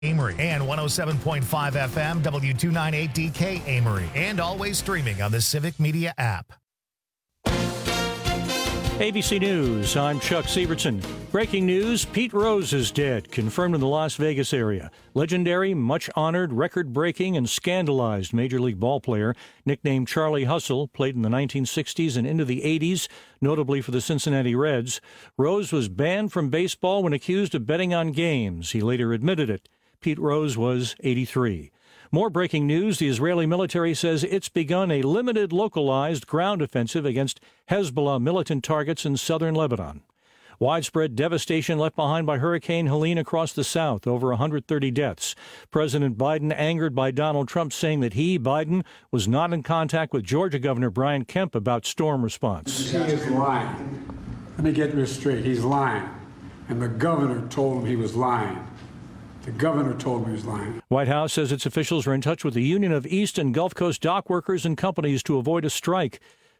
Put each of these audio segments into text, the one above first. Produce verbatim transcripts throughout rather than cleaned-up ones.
Amory and one oh seven point five F M W two ninety-eight D K Amory, and always streaming on the Civic Media app. A B C News, I'm Chuck Sievertson. Breaking news, Pete Rose is dead, confirmed in the Las Vegas area. Legendary, much-honored, record-breaking, and scandalized Major League ballplayer, nicknamed Charlie Hustle, played in the nineteen sixties and into the eighties, notably for the Cincinnati Reds. Rose was banned from baseball when accused of betting on games. He later admitted it. Pete Rose was eighty-three. More breaking news, the Israeli military says it's begun a limited localized ground offensive against Hezbollah militant targets in southern Lebanon. Widespread devastation left behind by Hurricane Helene across the south, over one hundred thirty deaths. President Biden angered by Donald Trump, saying that he, Biden, was not in contact with Georgia Governor Brian Kemp about storm response. He is lying. Let me get this straight. He's lying. And the governor told him he was lying. The governor told me he was lying. White House says its officials are in touch with the Union of East and Gulf Coast dock workers and companies to avoid a strike.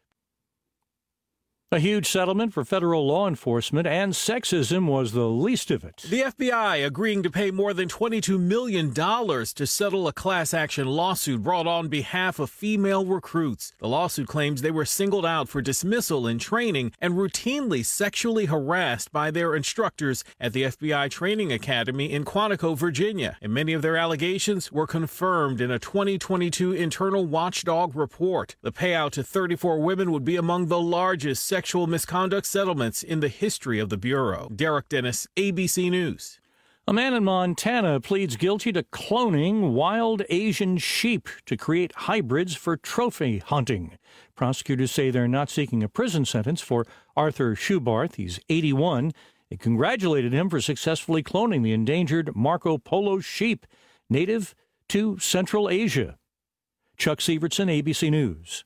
A huge settlement for federal law enforcement, and sexism was the least of it. The F B I agreeing to pay more than twenty-two million dollars to settle a class action lawsuit brought on behalf of female recruits. The lawsuit claims they were singled out for dismissal in training and routinely sexually harassed by their instructors at the F B I Training Academy in Quantico, Virginia. And many of their allegations were confirmed in a twenty twenty-two internal watchdog report. The payout to thirty-four women would be among the largest sexual Sexual misconduct settlements in the history of the Bureau. Derek Dennis, A B C News. A man in Montana pleads guilty to cloning wild Asian sheep to create hybrids for trophy hunting. Prosecutors say they're not seeking a prison sentence for Arthur Schubarth. He's eighty-one. They congratulated him for successfully cloning the endangered Marco Polo sheep, native to Central Asia. Chuck Sievertson, A B C News.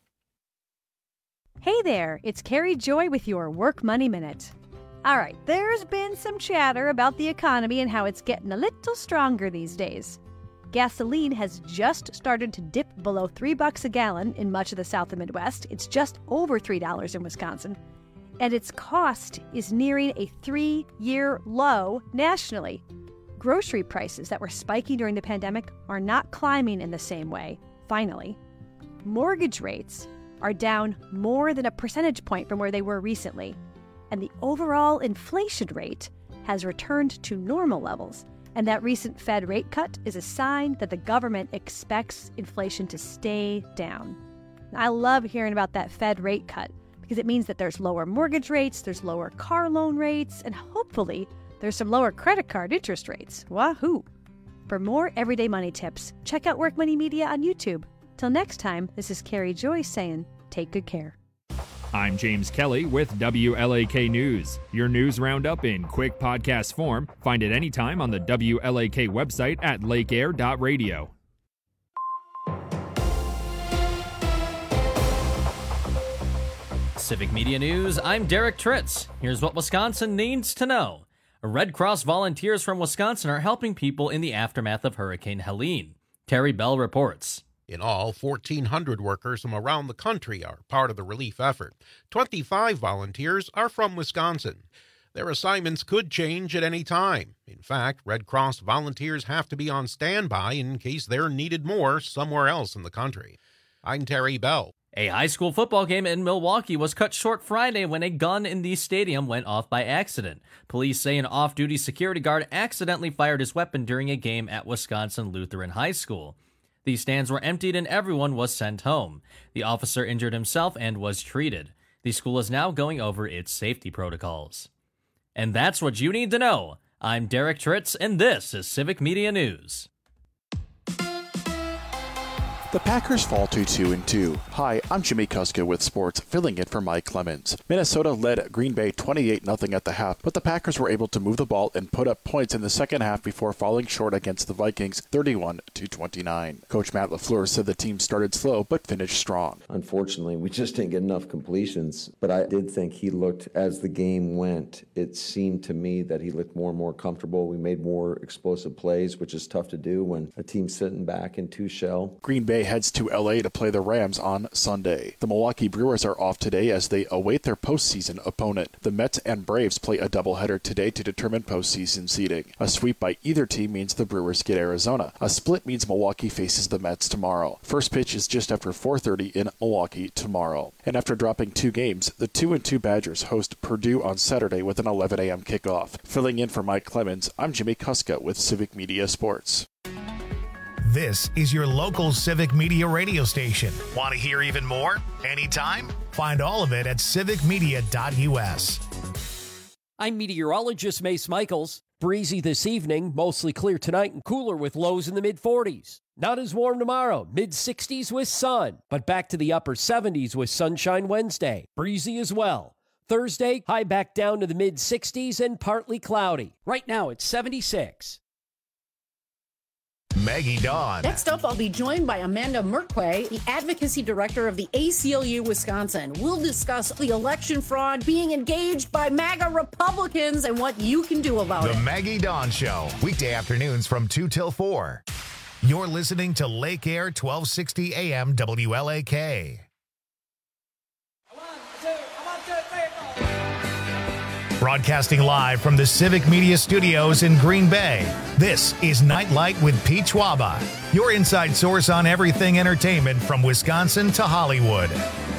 Hey there, it's Carrie Joy with your Work Money Minute. All right, there's been some chatter about the economy and how it's getting a little stronger these days. Gasoline has just started to dip below three bucks a gallon in much of the South and Midwest. It's just over three dollars in Wisconsin. And its cost is nearing a three-year low nationally. Grocery prices that were spiking during the pandemic are not climbing in the same way, finally. Mortgage rates are down more than a percentage point from where they were recently. And the overall inflation rate has returned to normal levels. And that recent Fed rate cut is a sign that the government expects inflation to stay down. I love hearing about that Fed rate cut because it means that there's lower mortgage rates, there's lower car loan rates, and hopefully there's some lower credit card interest rates. Wahoo! For more everyday money tips, check out Work Money Media on YouTube. Till next time, this is Carrie Joy saying, take good care. I'm James Kelly with W L A K News. Your news roundup in quick podcast form. Find it anytime on the W L A K website at lake air dot radio. Civic Media News, I'm Derek Tritz. Here's what Wisconsin needs to know. Red Cross volunteers from Wisconsin are helping people in the aftermath of Hurricane Helene. Terry Bell reports. In all, fourteen hundred workers from around the country are part of the relief effort. twenty-five volunteers are from Wisconsin. Their assignments could change at any time. In fact, Red Cross volunteers have to be on standby in case they're needed more somewhere else in the country. I'm Terry Bell. A high school football game in Milwaukee was cut short Friday when a gun in the stadium went off by accident. Police say an off-duty security guard accidentally fired his weapon during a game at Wisconsin Lutheran High School. The stands were emptied and everyone was sent home. The officer injured himself and was treated. The school is now going over its safety protocols. And that's what you need to know. I'm Derek Tritz, and this is Civic Media News. The Packers fall to two and two. Hi, I'm Jimmy Kuska with sports, filling in for Mike Clemens. Minnesota led Green Bay twenty-eight nothing at the half, but the Packers were able to move the ball and put up points in the second half before falling short against the Vikings thirty-one to twenty-nine. Coach Matt LaFleur said the team started slow but finished strong. Unfortunately, we just didn't get enough completions, but I did think he looked, as the game went, it seemed to me that he looked more and more comfortable. We made more explosive plays, which is tough to do when a team's sitting back in two shell. Green Bay heads to L A to play the Rams on Sunday. The Milwaukee Brewers are off today as they await their postseason opponent. The Mets and Braves play a doubleheader today to determine postseason seeding. A sweep by either team means the Brewers get Arizona. A split means Milwaukee faces the Mets tomorrow. First pitch is just after four thirty in Milwaukee tomorrow. And after dropping two games, the two and two Badgers host Purdue on Saturday with an eleven a.m. kickoff. Filling in for Mike Clemens, I'm Jimmy Kuska with Civic Media Sports. This is your local Civic Media radio station. Want to hear even more? Anytime? Find all of it at civic media dot u s. I'm meteorologist Mace Michaels. Breezy this evening, mostly clear tonight and cooler with lows in the mid forties. Not as warm tomorrow, mid sixties with sun, but back to the upper seventies with sunshine Wednesday. Breezy as well. Thursday, high back down to the mid sixties and partly cloudy. Right now it's seventy-six. Maggie Dawn. Next up, I'll be joined by Amanda Merkwe, the advocacy director of the A C L U Wisconsin. We'll discuss the election fraud being engaged by MAGA Republicans and what you can do about the it. The Maggie Dawn Show, weekday afternoons from two till four. You're listening to Lake Air twelve sixty A M W L A K. Broadcasting live from the Civic Media Studios in Green Bay, this is Nightlight with Pete Schwaba, your inside source on everything entertainment from Wisconsin to Hollywood.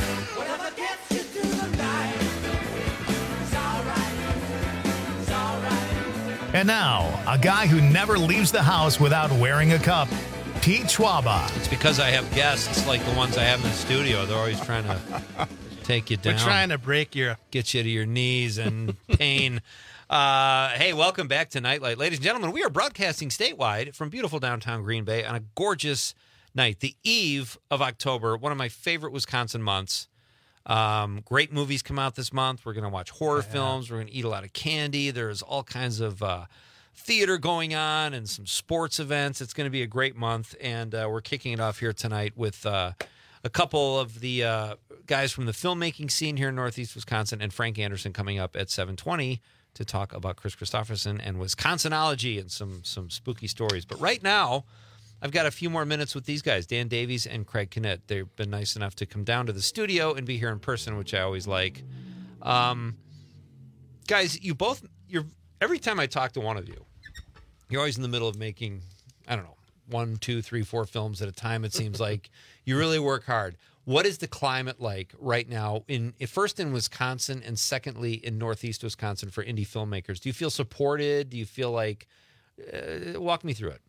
And now, a guy who never leaves the house without wearing a cup, Pete Schwaba. It's because I have guests like the ones I have in the studio. They're always trying to take you down. We're trying to break your... Get you to your knees and pain. uh, hey, welcome back to Nightlight. Ladies and gentlemen, we are broadcasting statewide from beautiful downtown Green Bay on a gorgeous night, the eve of October, one of my favorite Wisconsin months. Um, great movies come out this month. We're going to watch horror yeah. films. We're going to eat a lot of candy. There's all kinds of uh, theater going on and some sports events. It's going to be a great month, and uh, we're kicking it off here tonight with... Uh, A couple of the uh, guys from the filmmaking scene here in Northeast Wisconsin and Frank Anderson coming up at seven twenty to talk about Chris Christopherson and Wisconsinology and some some spooky stories. But right now, I've got a few more minutes with these guys, Dan Davies and Craig Knitt. They've been nice enough to come down to the studio and be here in person, which I always like. Um, guys, you both, you're every time I talk to one of you, you're always in the middle of making, I don't know, one, two, three, four films at a time, it seems like. You really work hard. What is the climate like right now, in first in Wisconsin and secondly in Northeast Wisconsin for indie filmmakers? Do you feel supported? Do you feel like... Uh, walk me through it.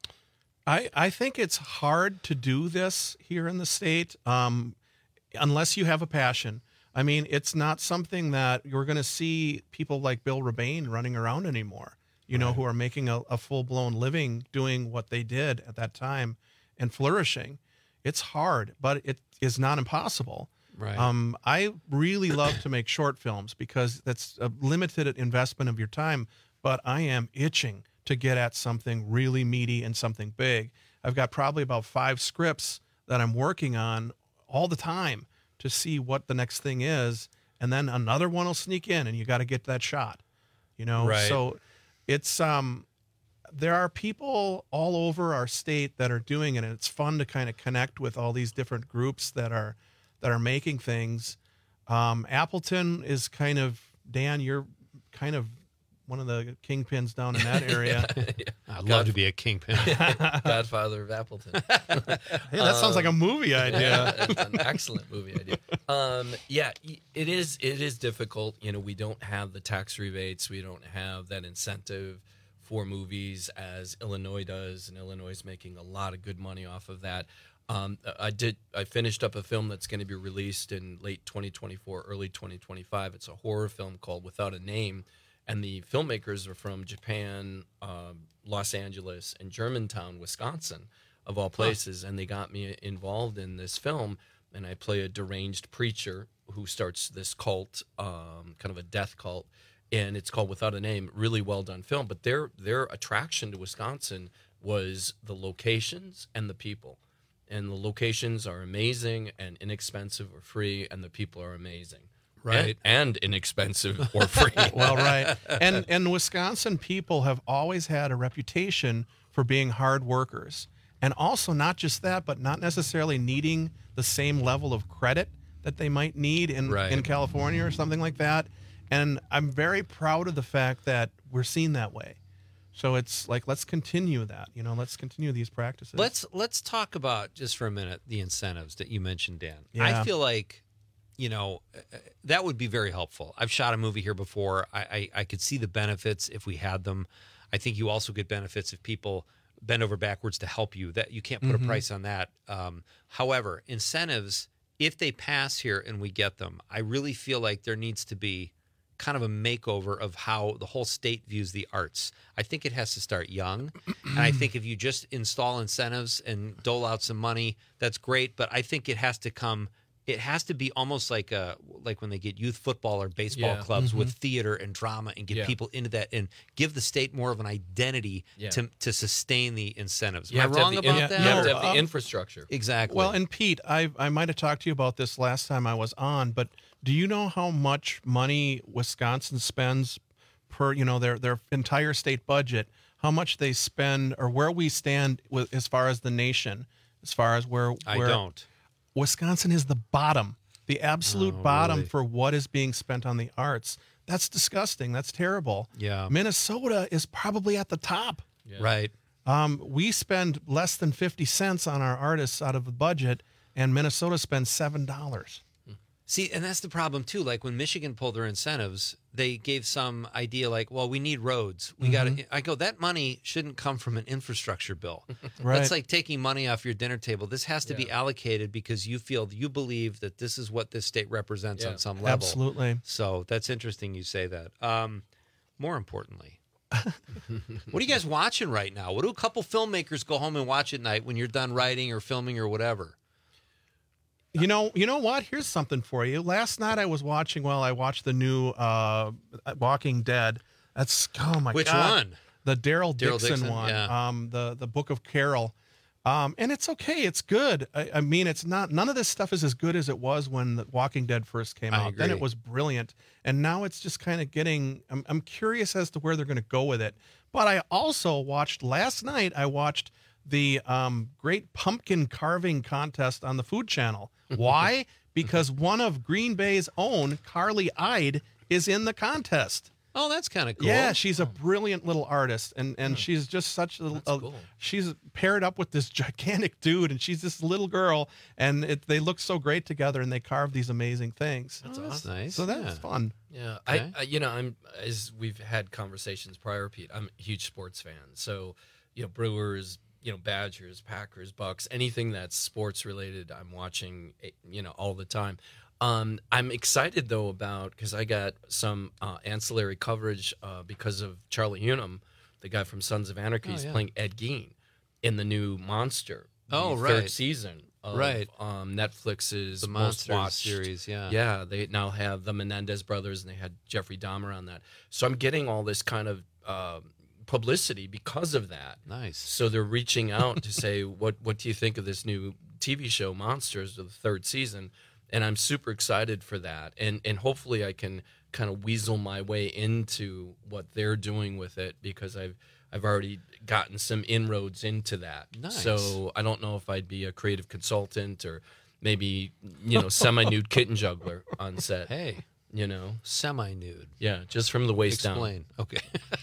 I, I think it's hard to do this here in the state um, unless you have a passion. I mean, it's not something that you're going to see people like Bill Rebane running around anymore, you know, right. who are making a, a full-blown living doing what they did at that time and flourishing. It's hard, but it is not impossible. Right. Um, I really love to make short films because that's a limited investment of your time, but I am itching to get at something really meaty and something big. I've got probably about five scripts that I'm working on all the time to see what the next thing is, and then another one will sneak in, and you got to get that shot. You know, right. so it's um. There are people all over our state that are doing it, and it's fun to kind of connect with all these different groups that are that are making things. Um, Appleton is kind of, Dan, you're kind of one of the kingpins down in that area. yeah, yeah. I'd love God, to be a kingpin. Godfather of Appleton. Hey, that um, sounds like a movie idea. Yeah, an excellent movie idea. Um, yeah, it is. It is difficult. You know, we don't have the tax rebates. We don't have that incentive for movies as Illinois does, and Illinois is making a lot of good money off of that. Um, I did. I finished up a film that's going to be released in late twenty twenty-four, early twenty twenty-five. It's a horror film called Without a Name, and the filmmakers are from Japan, um, Los Angeles, and Germantown, Wisconsin, of all places. Huh. And they got me involved in this film, and I play a deranged preacher who starts this cult, um, kind of a death cult. And it's called Without a Name. Really well done film. But their their attraction to Wisconsin was the locations and the people. And the locations are amazing and inexpensive or free, and the people are amazing. Right. And, and inexpensive or free. Well, right. And and Wisconsin people have always had a reputation for being hard workers. and also not just that, but not necessarily needing the same level of credit that they might need in, Right. in California or something like that. And I'm very proud of the fact that we're seen that way. So it's like, let's continue that, you know, let's continue these practices. Let's let's talk about just for a minute the incentives that you mentioned, Dan. Yeah. I feel like, you know, uh, that would be very helpful. I've shot a movie here before. I, I, I could see the benefits if we had them. I think you also get benefits if people bend over backwards to help you. That you can't put Mhm. a price on that. Um, however, incentives, if they pass here and we get them, I really feel like there needs to be kind of a makeover of how the whole state views the arts. I think it has to start young. And I think if you just install incentives and dole out some money, that's great. But I think it has to come, it has to be almost like a, like when they get youth football or baseball Yeah. clubs Mhm. with theater and drama and get Yeah. people into that and give the state more of an identity Yeah. to to sustain the incentives. You Am have I to have wrong the about in- that? you have to have the um, infrastructure. Exactly. Well, and Pete, I I might have talked to you about this last time I was on, but do you know how much money Wisconsin spends per, you know, their their entire state budget, how much they spend or where we stand with as far as the nation, as far as where, I where don't. Wisconsin is the bottom, the absolute Oh, bottom really? for what is being spent on the arts. That's disgusting. That's terrible. Yeah. Minnesota is probably at the top. Right. Um, we spend less than fifty cents on our artists out of the budget, and Minnesota spends seven dollars. See, and that's the problem too. Like when Michigan pulled their incentives, they gave some idea like, well, we need roads. We got Mhm. to, I go, that money shouldn't come from an infrastructure bill. Right. That's like taking money off your dinner table. This has to be allocated because you feel, you believe that this is what this state represents Yeah. on some level. Absolutely. So that's interesting you say that. Um, more importantly, what are you guys watching right now? What do a couple filmmakers go home and watch at night when you're done writing or filming or whatever? You know, you know what? Here's something for you. Last night I was watching. Well, I watched the new uh, Walking Dead. That's oh my Which god, one? The Daryl Daryl Dixon, Dixon, one. yeah. Um, the the Book of Carol. Um, and it's okay. It's good. I, I mean, it's not. None of this stuff is as good as it was when the Walking Dead first came I out. Then agree. it was brilliant, and now it's just kind of getting. I'm, I'm curious as to where they're going to go with it. But I also watched last night. I watched the um, Great Pumpkin Carving Contest on the Food Channel. Why? Because one of Green Bay's own, Carly Ide, is in the contest. Oh, that's kind of cool. Yeah, she's a brilliant little artist, and and she's just such a, a cool. she's paired up with this gigantic dude, and she's this little girl, and it, they look so great together, and they carve these amazing things. Oh, that's nice. So that's Yeah. fun. Yeah, Okay. I, I, you know, I'm as we've had conversations prior, Pete. I'm a huge sports fan, so you know, Brewers, you know, Badgers, Packers, Bucks, anything that's sports related, I'm watching, you know, all the time. Um, I'm excited though about because I got some uh, ancillary coverage uh, because of Charlie Hunnam, the guy from Sons of Anarchy, Oh, is yeah. playing Ed Gein in the new Monster. the Oh, third right. season. Of, Right. Um, Netflix's The most Monsters watched series, yeah. Yeah, they now have the Menendez brothers, and they had Jeffrey Dahmer on that. So I'm getting all this kind of uh, publicity because of that. Nice. So they're reaching out to say, what what do you think of this new T V show, Monsters, the third season? And I'm super excited for that. And and hopefully I can kind of weasel my way into what they're doing with it because I've I've already gotten some inroads into that. Nice. So I don't know if I'd be a creative consultant or maybe, you know, semi-nude kitten juggler on set. Hey, you know, semi-nude. Yeah, just from the waist Explain. down. Okay.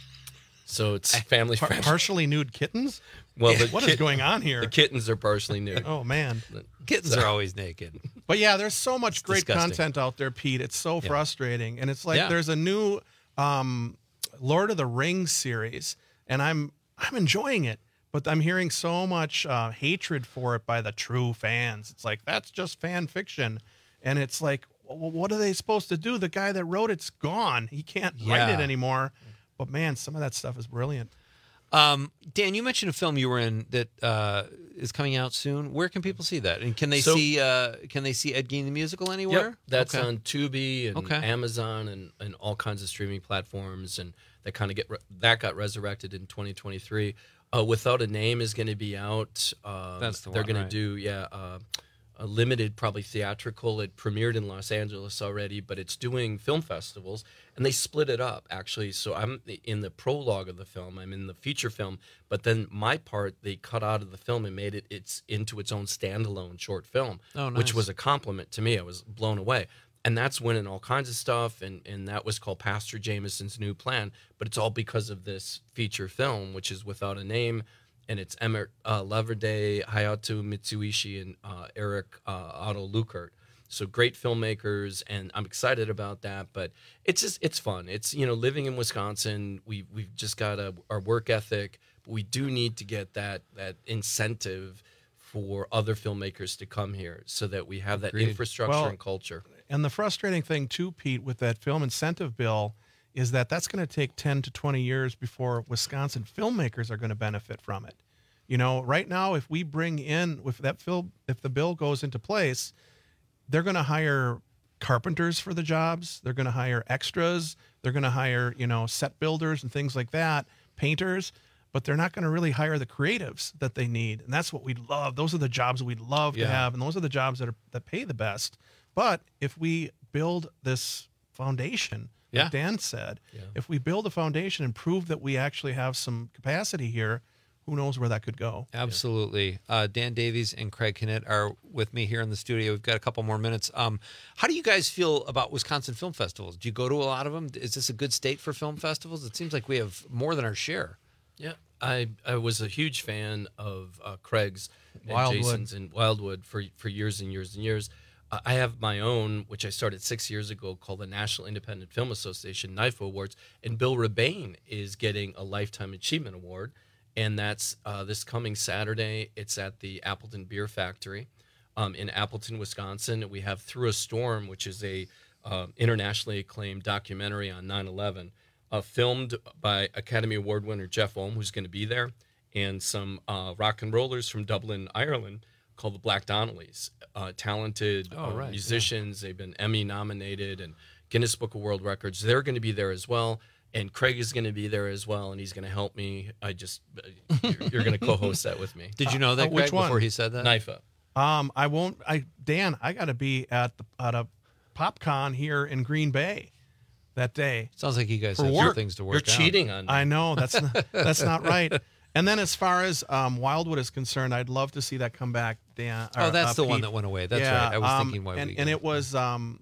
So it's family Par- friendly. partially nude kittens. Well, the what is kit- going on here? The kittens are partially nude. Oh man, Kittens are always naked. But yeah, there's so much great disgusting. content out there, Pete. It's so Yeah. frustrating, and it's like Yeah. there's a new um, Lord of the Rings series, and I'm I'm enjoying it, but I'm hearing so much uh, hatred for it by the true fans. It's like that's just fan fiction, and it's like, well, what are they supposed to do? The guy that wrote it's gone. He can't write it Yeah. anymore. But man, some of that stuff is brilliant. Um, Dan, you mentioned a film you were in that uh, is coming out soon. Where can people see that? And can they So- see uh, can they see Ed Gein the musical anywhere? Yep, that's Okay. on Tubi and Okay. Amazon and, and all kinds of streaming platforms, and that kind of get re- that got resurrected in twenty twenty-three. Uh, Without a Name is going to be out. Um, That's the they're one, going right. to do yeah. Uh, a limited, probably theatrical. It premiered in Los Angeles already, but it's doing film festivals, and they split it up, actually. So I'm in the prologue of the film. I'm in the feature film, but then my part, they cut out of the film and made it it's into its own standalone short film, Oh, nice. which was a compliment to me. I was blown away. And that's winning all kinds of stuff, and, and that was called Pastor Jameson's New Plan, but it's all because of this feature film, which is Without a Name, and it's Emmett uh, Leverday, Hayato Mitsuishi, and uh, Eric uh, Otto Lukert. So great filmmakers, and I'm excited about that. But it's just it's fun. It's you know living in Wisconsin, we we've just got a, our work ethic, but we do need to get that that incentive for other filmmakers to come here, so that we have that Agreed. infrastructure Well, and culture. And the frustrating thing too, Pete, with that film incentive bill is that that's going to take ten to twenty years before Wisconsin filmmakers are going to benefit from it. You know, right now, if we bring in, if that film, if the bill goes into place, they're going to hire carpenters for the jobs. They're going to hire extras. They're going to hire, you know, set builders and things like that, painters, but they're not going to really hire the creatives that they need. And that's what we love. Those are the jobs we'd love Yeah. to have. And those are the jobs that are, that pay the best. But if we build this foundation, Yeah. like Dan said, Yeah. if we build a foundation and prove that we actually have some capacity here, who knows where that could go. Absolutely. Uh, Dan Davies and Craig Knitt are with me here in the studio. We've got a couple more minutes. Um, how do you guys feel about Wisconsin film festivals? Do you go to a lot of them? Is this a good state for film festivals? It seems like we have more than our share. Yeah, I, I was a huge fan of uh, Craig's and Wildwood. Jason's and Wildwood for for years and years and years. Uh, I have my own, which I started six years ago, called the National Independent Film Association, NIFA Awards, and Bill Rebane is getting a Lifetime Achievement Award, and that's uh, this coming Saturday. It's at the Appleton Beer Factory um, in Appleton, Wisconsin. We have Through a Storm, which is a uh, internationally acclaimed documentary on nine eleven. Uh, filmed by Academy Award winner Jeff Ohm, who's going to be there, and some uh, rock and rollers from Dublin, Ireland, called the Black Donnellys. Uh, talented Oh, uh, right, musicians. They've been Emmy nominated and Guinness Book of World Records. They're going to be there as well. And Craig is going to be there as well, and he's going to help me. I just, you're, you're going to co-host that with me. Did you know that, Uh, which Craig, one? before he said that? NIFA. Um, I won't. I Dan, I got to be at the, at a PopCon here in Green Bay that day. Sounds like you guys For have work. some things to work You're out. cheating on me. I know that's not, that's not right. And then as far as um, Wildwood is concerned, I'd love to see that come back, Dan. Oh, or, that's uh, the one Pete. that went away. That's Yeah, right. I was um, thinking why and, we and it was um,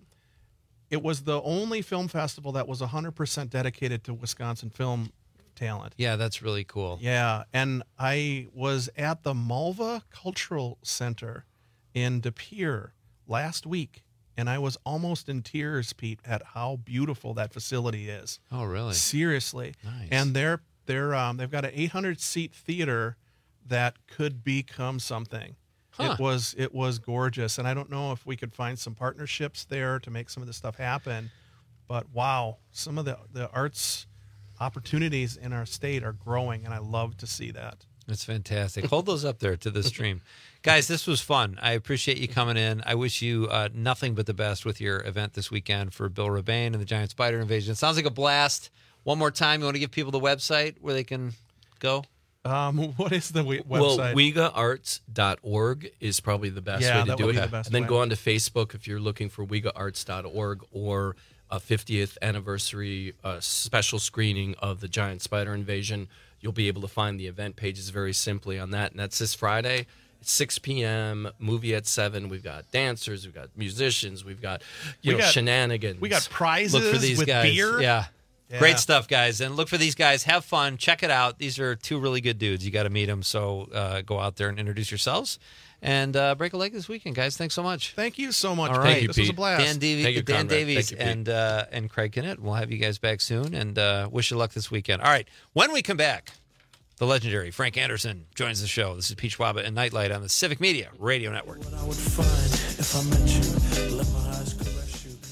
it was the only film festival that was one hundred percent dedicated to Wisconsin film talent. Yeah, that's really cool. Yeah, and I was at the Malva Cultural Center in De Pere last week, and I was almost in tears, Pete, at how beautiful that facility is. Oh, really? Seriously. Nice. And they're they're um, they've got an eight hundred seat theater that could become something. Huh. It was it was gorgeous, and I don't know if we could find some partnerships there to make some of this stuff happen. But wow, some of the the arts opportunities in our state are growing, and I love to see that. That's fantastic. Hold those up there to the stream. Guys, this was fun. I appreciate you coming in. I wish you uh, nothing but the best with your event this weekend for Bill Rebane and the Giant Spider Invasion. It sounds like a blast. One more time, you want to give people the website where they can go? Um, what is the we- website? Well, wiga arts dot org is probably the best Yeah, way to that do would it. be the best and then way. go on to Facebook if you're looking for wiga arts dot org or a fiftieth anniversary uh, special screening of the Giant Spider Invasion. You'll be able to find the event pages very simply on that. And that's this Friday. six p.m. movie at seven. We've got dancers, we've got musicians, we've got you We know got- shenanigans. we got prizes Look for these with guys. beer. Yeah. Yeah. Great stuff, guys. And look for these guys. Have fun. Check it out. These are two really good dudes. You got to meet them. So uh, go out there and introduce yourselves. And uh, break a leg this weekend, guys. Thanks so much. Thank you so much. All Pete. right. This was a blast. Dan, Davy, Thank you, Dan Conrad. Davies Thank you, Pete. and uh, and Craig Knitt. We'll have you guys back soon. And uh, wish you luck this weekend. All right. When we come back, the legendary Frank Anderson joins the show. This is Pete Schwaba and Nightlight on the Civic Media Radio Network. What I would find if I met you, let my eyes caress you.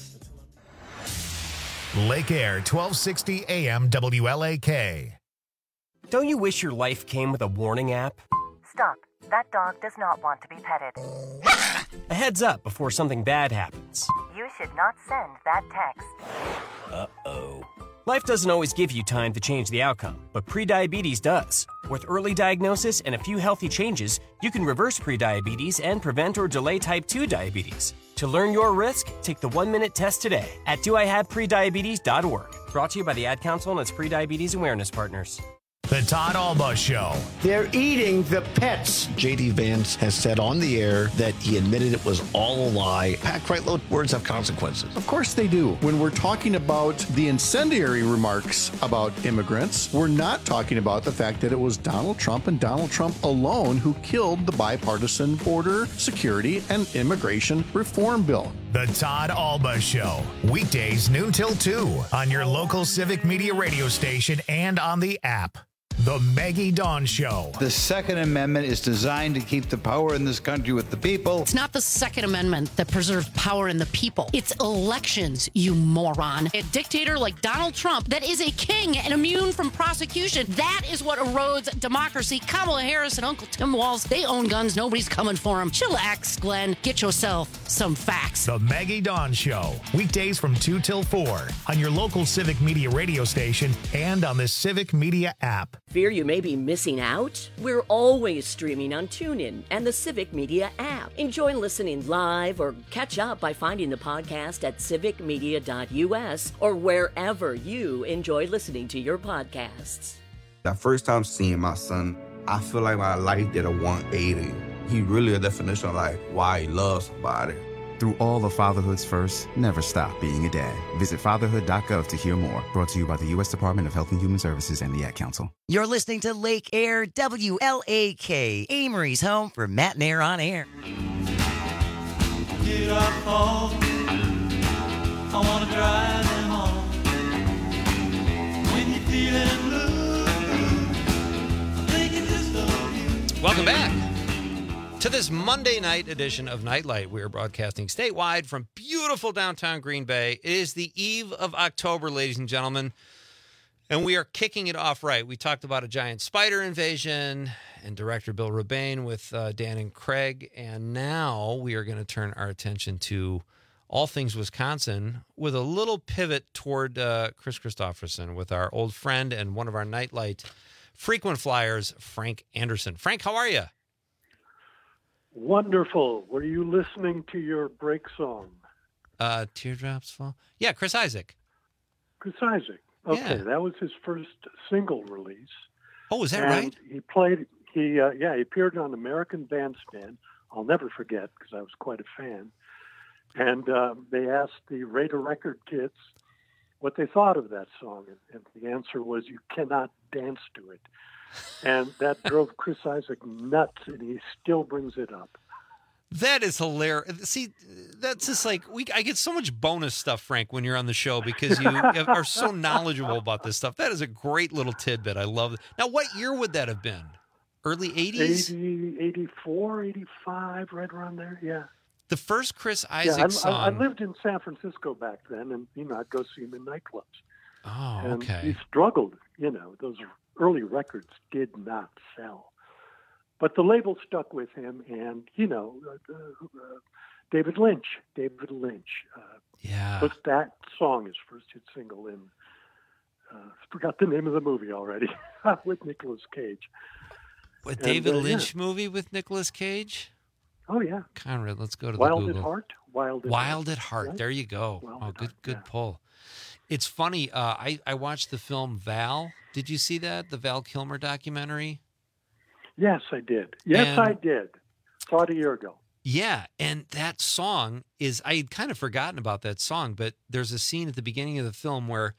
Lake Air, twelve sixty A M W L A K. Don't you wish your life came with a warning app? Stop. That dog does not want to be petted. A heads up before something bad happens. You should not send that text. Uh-oh. Life doesn't always give you time to change the outcome, but prediabetes does. With early diagnosis and a few healthy changes, you can reverse prediabetes and prevent or delay type two diabetes. To learn your risk, take the one-minute test today at do I have prediabetes dot org. Brought to you by the Ad Council and its prediabetes awareness partners. The Todd Alba Show. They're eating the pets. J D. Vance has said on the air that he admitted it was all a lie. Pat Kreitlow, words have consequences. Of course they do. When we're talking about the incendiary remarks about immigrants, we're not talking about the fact that it was Donald Trump and Donald Trump alone who killed the bipartisan border security and immigration reform bill. The Todd Alba Show. Weekdays noon till two on your local Civic Media radio station and on the app. The Maggie Dawn Show. The Second Amendment is designed to keep the power in this country with the people. It's not the Second Amendment that preserves power in the people. It's elections, you moron. A dictator like Donald Trump that is a king and immune from prosecution. That is what erodes democracy. Kamala Harris and Uncle Tim Walz, they own guns. Nobody's coming for them. Chillax, Glenn. Get yourself some facts. The Maggie Dawn Show. Weekdays from two till four on your local Civic Media radio station and on the Civic Media app. Fear you may be missing out? We're always streaming on TuneIn and the Civic Media app. Enjoy listening live or catch up by finding the podcast at civic media dot u s or wherever you enjoy listening to your podcasts. The first time seeing my son, I feel like my life did a one eighty. He really a definition of like why he loves somebody. Through all the fatherhood's first, never stop being a dad. Visit fatherhood dot gov to hear more. Brought to you by the U S Department of Health and Human Services and the Ad Council. You're listening to Lake Air W L A K, Amory's home for Matt and Air on Air. Get up home. I want to drive them home. When you're feeling blue, I'm thinking just of you. Welcome back to this Monday night edition of Nightlight. We are broadcasting statewide from beautiful downtown Green Bay. It is the eve of October, ladies and gentlemen, and we are kicking it off right. We talked about a giant spider invasion and director Bill Rebane with uh, Dan and Craig, and now we are going to turn our attention to all things Wisconsin with a little pivot toward uh, Chris Christopherson with our old friend and one of our Nightlight frequent flyers, Frank Anderson. Frank, how are you? Wonderful. Were you listening to your break song? Uh, Teardrops Fall? Yeah, Chris Isaak. Chris Isaak. Okay, Yeah. that was his first single release. Oh, is that And right? He played, he uh, yeah, he appeared on American Bandstand. I'll never forget because I was quite a fan. And uh, they asked the Raider Record kids what they thought of that song. And, and the answer was, you cannot dance to it. And that drove Chris Isaak nuts, and he still brings it up. That is hilarious. See, that's just like we. I get so much bonus stuff, Frank, when you're on the show because you are so knowledgeable about this stuff. That is a great little tidbit. I love it. Now, what year would that have been? Early eighties? eighty, eighty-four, eighty-five, right around there, yeah. The first Chris Isaak yeah, I, song. I, I lived in San Francisco back then, and, you know, I'd go see him in nightclubs. Oh, and okay. He struggled, you know, those early records did not sell. But the label stuck with him, and, you know, uh, uh, David Lynch, David Lynch uh, yeah. put that song, his first hit single, in, uh, forgot the name of the movie already, with Nicolas Cage. A And, David uh, Lynch yeah. movie with Nicolas Cage? Oh, yeah. Conrad, let's go to Wild the at Google. Heart? Wild at Wild Heart. at Heart. Right? There you go. Wild oh, at good, Heart, good yeah. pull. It's funny. Uh, I I watched the film Val. Did you see that? The Val Kilmer documentary. Yes, I did. Yes, And- I did. Saw it a year ago. Yeah, and that song is, I had kind of forgotten about that song, but there's a scene at the beginning of the film where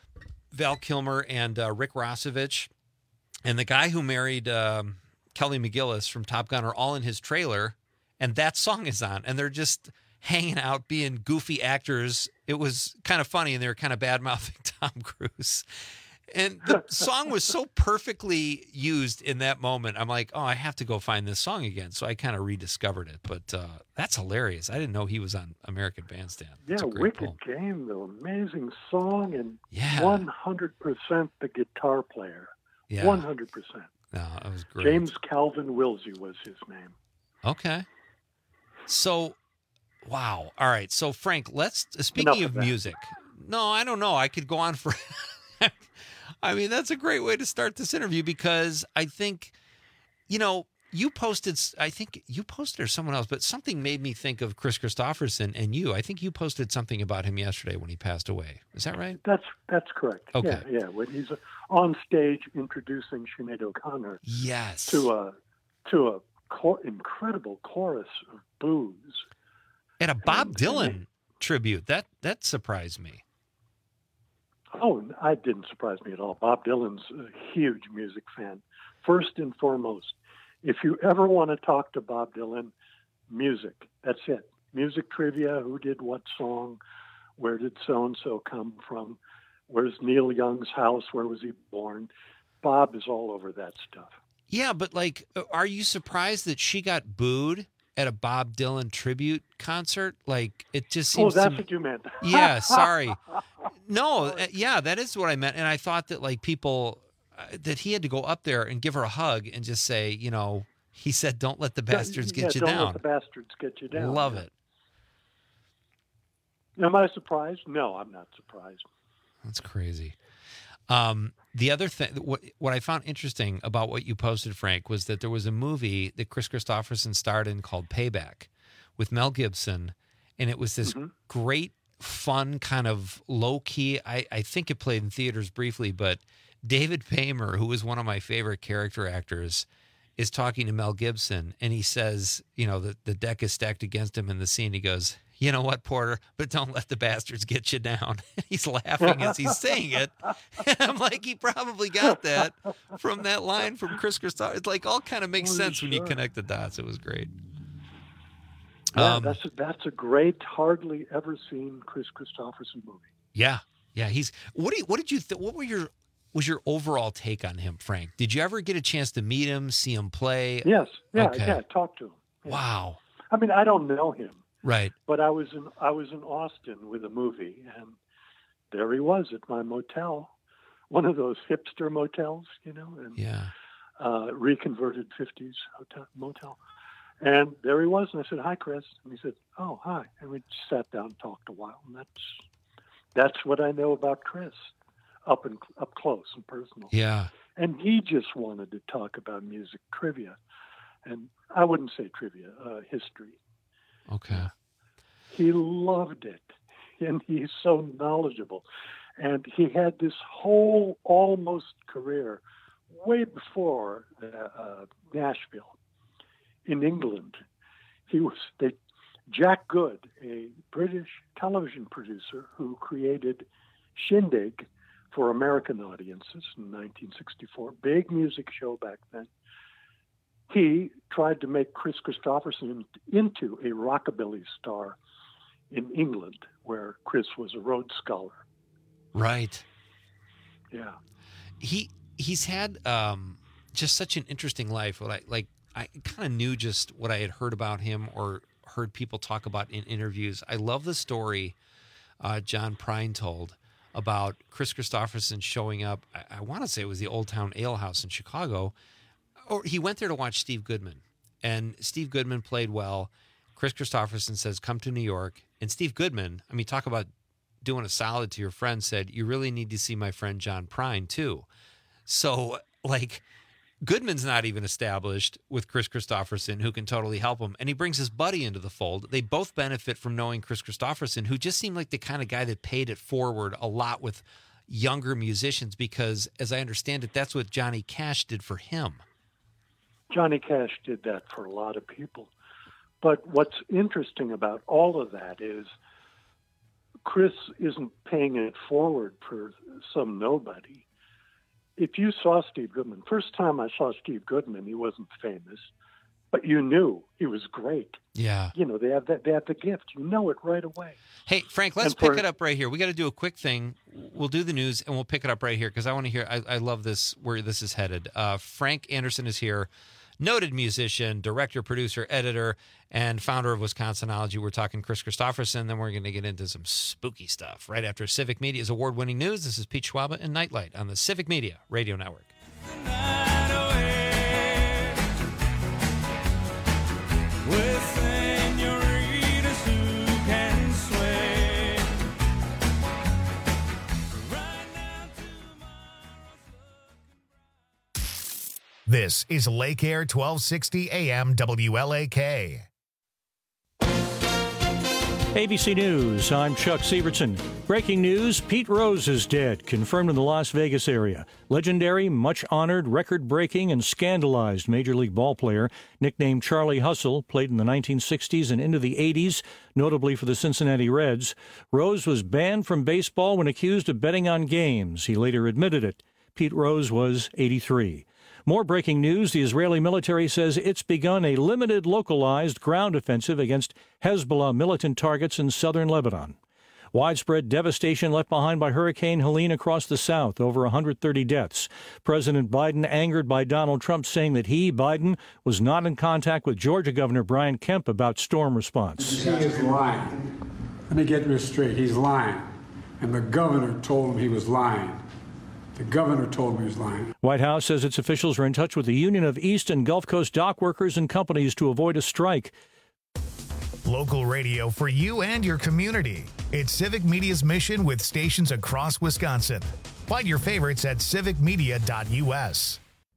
Val Kilmer and uh, Rick Rossovich and the guy who married um, Kelly McGillis from Top Gun are all in his trailer, and that song is on, and they're just hanging out, being goofy actors. It was kind of funny, and they were kind of bad-mouthing Tom Cruise. And the song was so perfectly used in that moment. I'm like, oh, I have to go find this song again. So I kind of rediscovered it. But uh, that's hilarious. I didn't know he was on American Bandstand. That's Yeah, a great Wicked pull. Game, though. Amazing song, and Yeah. one hundred percent the guitar player. Yeah. one hundred percent. No, it was great. James Calvin Wilsey was his name. Okay. So, wow. All right. So, Frank, let's, speaking Enough of of that. music, no, I don't know. I could go on for. I mean, that's a great way to start this interview because I think, you know, you posted, I think you posted or someone else, but something made me think of Chris Christopherson and you. I think you posted something about him yesterday when he passed away. Is that right? That's that's correct. Okay. Yeah, yeah. When he's on stage introducing Sinead O'Connor. Yes. To a to a cor- incredible chorus of boos. At a Bob and, Dylan and tribute. That that surprised me. Oh, I didn't surprise me at all. Bob Dylan's a huge music fan. First and foremost, if you ever want to talk to Bob Dylan, music. That's it. Music trivia, who did what song, where did so-and-so come from, where's Neil Young's house, where was he born? Bob is all over that stuff. Yeah, but like, are you surprised that she got booed at a Bob Dylan tribute concert? Like, it just seems Oh, that's to... what you meant. Yeah, sorry. No, uh, yeah, that is what I meant. And I thought that like people... that he had to go up there and give her a hug and just say, you know, he said, don't let the bastards yeah, get you don't down. let the bastards get you down. Love yeah. it. Am I surprised? No, I'm not surprised. That's crazy. Um, the other thing, what, what I found interesting about what you posted, Frank, was that there was a movie that Chris Christopherson starred in called Payback with Mel Gibson. And it was this mm-hmm. great, fun, kind of low-key, I, I think it played in theaters briefly, but David Paymer, who is one of my favorite character actors, is talking to Mel Gibson, and he says, you know, the, the deck is stacked against him in the scene. He goes, you know what, Porter, but don't let the bastards get you down. He's laughing as he's saying it. And I'm like, he probably got that from that line from Chris Christopherson. It's like all kind of makes Oh, sense sure. when you connect the dots. It was great. Yeah, Um, that's a, that's a great, hardly ever seen Chris Christopherson movie. Yeah, yeah. He's what? Do you, what did you? Th- what were your? Was your overall take on him, Frank? Did you ever get a chance to meet him, see him play? Yes, yeah, Okay. yeah. Talk to him. Yeah. Wow. I mean, I don't know him, Right. but I was in I was in Austin with a movie, and there he was at my motel, one of those hipster motels, you know, and Yeah. uh, reconverted fifties hotel, motel. And there he was, and I said, "Hi, Chris." And he said, "Oh, hi." And we sat down and talked a while, and that's that's what I know about Chris, up and up close and personal. Yeah. And he just wanted to talk about music trivia, and I wouldn't say trivia, uh, history. Okay. He loved it, and he's so knowledgeable. And he had this whole almost career way before uh, uh, Nashville in England. He was they, Jack Good, a British television producer who created Shindig for American audiences in nineteen sixty-four, big music show back then. He tried to make Chris Christopherson into a rockabilly star in England, where Chris was a Rhodes Scholar. Right. Yeah. He he's had um, just such an interesting life. What I like, I kind of knew just what I had heard about him or heard people talk about in interviews. I love the story uh, John Prine told about Chris Christopherson showing up. I, I want to say it was the Old Town Ale House in Chicago. Or he went there to watch Steve Goodman, and Steve Goodman played well. Chris Christopherson says, "Come to New York." And Steve Goodman, I mean, talk about doing a solid to your friend, said, "You really need to see my friend John Prine too." So, like, Goodman's not even established with Chris Christopherson, who can totally help him. And he brings his buddy into the fold. They both benefit from knowing Chris Christopherson, who just seemed like the kind of guy that paid it forward a lot with younger musicians because, as I understand it, that's what Johnny Cash did for him. Johnny Cash did that for a lot of people. But what's interesting about all of that is Chris isn't paying it forward for some nobody. If you saw Steve Goodman, first time I saw Steve Goodman, he wasn't famous, but you knew he was great. Yeah. You know, they have that, they have the gift. You know it right away. Hey, Frank, let's And for- pick it up right here. We got to do a quick thing. We'll do the news, and we'll pick it up right here because I want to hear, I, I love this, where this is headed. Uh, Frank Anderson is here. Noted musician, director, producer, editor, and founder of Wisconsinology. We're talking Chris Christopherson. Then we're going to get into some spooky stuff right after Civic Media's award-winning news. This is Pete Schwaba and Nightlight on the Civic Media Radio Network. With senoritas who can sway. This is Lake Air twelve sixty A M W L A K. A B C News, I'm Chuck Sievertson. Breaking news, Pete Rose is dead, confirmed in the Las Vegas area. Legendary, much-honored, record-breaking, and scandalized Major League ballplayer, nicknamed Charlie Hustle, played in the nineteen sixties and into the eighties, notably for the Cincinnati Reds. Rose was banned from baseball when accused of betting on games. He later admitted it. Pete Rose was eighty-three. More breaking news, the Israeli military says it's begun a limited, localized ground offensive against Hezbollah militant targets in southern Lebanon. Widespread devastation left behind by Hurricane Helene across the south, over one hundred thirty deaths. President Biden angered by Donald Trump saying that he, Biden, was not in contact with Georgia Governor Brian Kemp about storm response. He is lying. Let me get this straight. He's lying. And the governor told him he was lying. The governor told me he was lying. White House says its officials are in touch with the Union of East and Gulf Coast dock workers and companies to avoid a strike. Local radio for you and your community. It's Civic Media's mission with stations across Wisconsin. Find your favorites at civic media dot U S.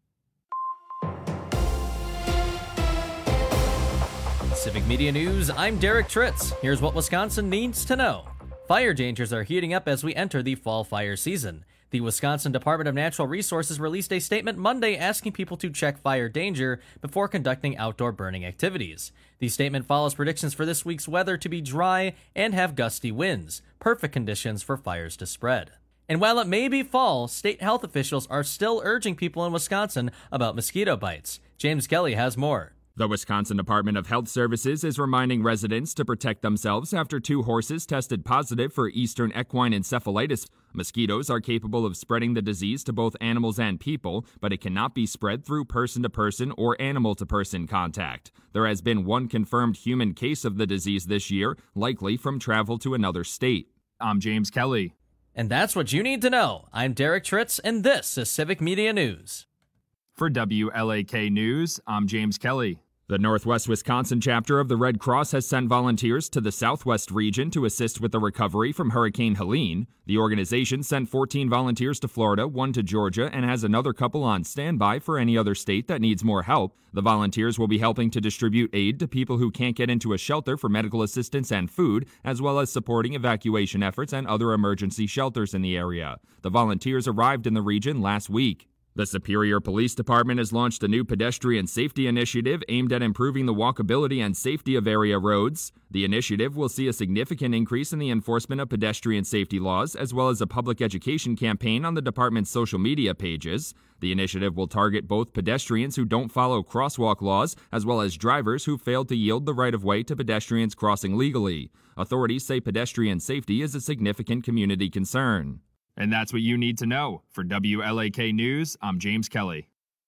Civic Media News, I'm Derek Tritz. Here's what Wisconsin needs to know. Fire dangers are heating up as we enter the fall fire season. The Wisconsin Department of Natural Resources released a statement Monday asking people to check fire danger before conducting outdoor burning activities. The statement follows predictions for this week's weather to be dry and have gusty winds, perfect conditions for fires to spread. And while it may be fall, state health officials are still urging people in Wisconsin about mosquito bites. James Kelly has more. The Wisconsin Department of Health Services is reminding residents to protect themselves after two horses tested positive for Eastern equine encephalitis. Mosquitoes are capable of spreading the disease to both animals and people, but it cannot be spread through person-to-person or animal-to-person contact. There has been one confirmed human case of the disease this year, likely from travel to another state. I'm James Kelly. And that's what you need to know. I'm Derek Tritz, and this is Civic Media News. For W L A K News, I'm James Kelly. The Northwest Wisconsin chapter of the Red Cross has sent volunteers to the Southwest region to assist with the recovery from Hurricane Helene. The organization sent fourteen volunteers to Florida, one to Georgia, and has another couple on standby for any other state that needs more help. The volunteers will be helping to distribute aid to people who can't get into a shelter for medical assistance and food, as well as supporting evacuation efforts and other emergency shelters in the area. The volunteers arrived in the region last week. The Superior Police Department has launched a new pedestrian safety initiative aimed at improving the walkability and safety of area roads. The initiative will see a significant increase in the enforcement of pedestrian safety laws, as well as a public education campaign on the department's social media pages. The initiative will target both pedestrians who don't follow crosswalk laws, as well as drivers who failed to yield the right-of-way to pedestrians crossing legally. Authorities say pedestrian safety is a significant community concern. And that's what you need to know. For W L A K News, I'm James Kelly.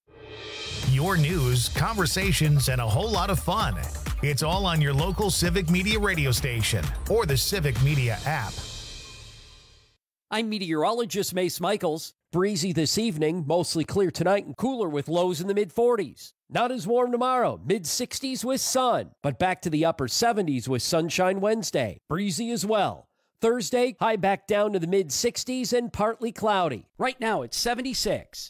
Your news, conversations, and a whole lot of fun. It's all on your local Civic Media radio station or the Civic Media app. I'm meteorologist Mace Michaels. Breezy this evening, mostly clear tonight and cooler with lows in the mid forties. Not as warm tomorrow, mid sixties with sun, but back to the upper seventies with sunshine Wednesday. Breezy as well. Thursday, high back down to the mid sixties and partly cloudy. Right now, it's seventy-six.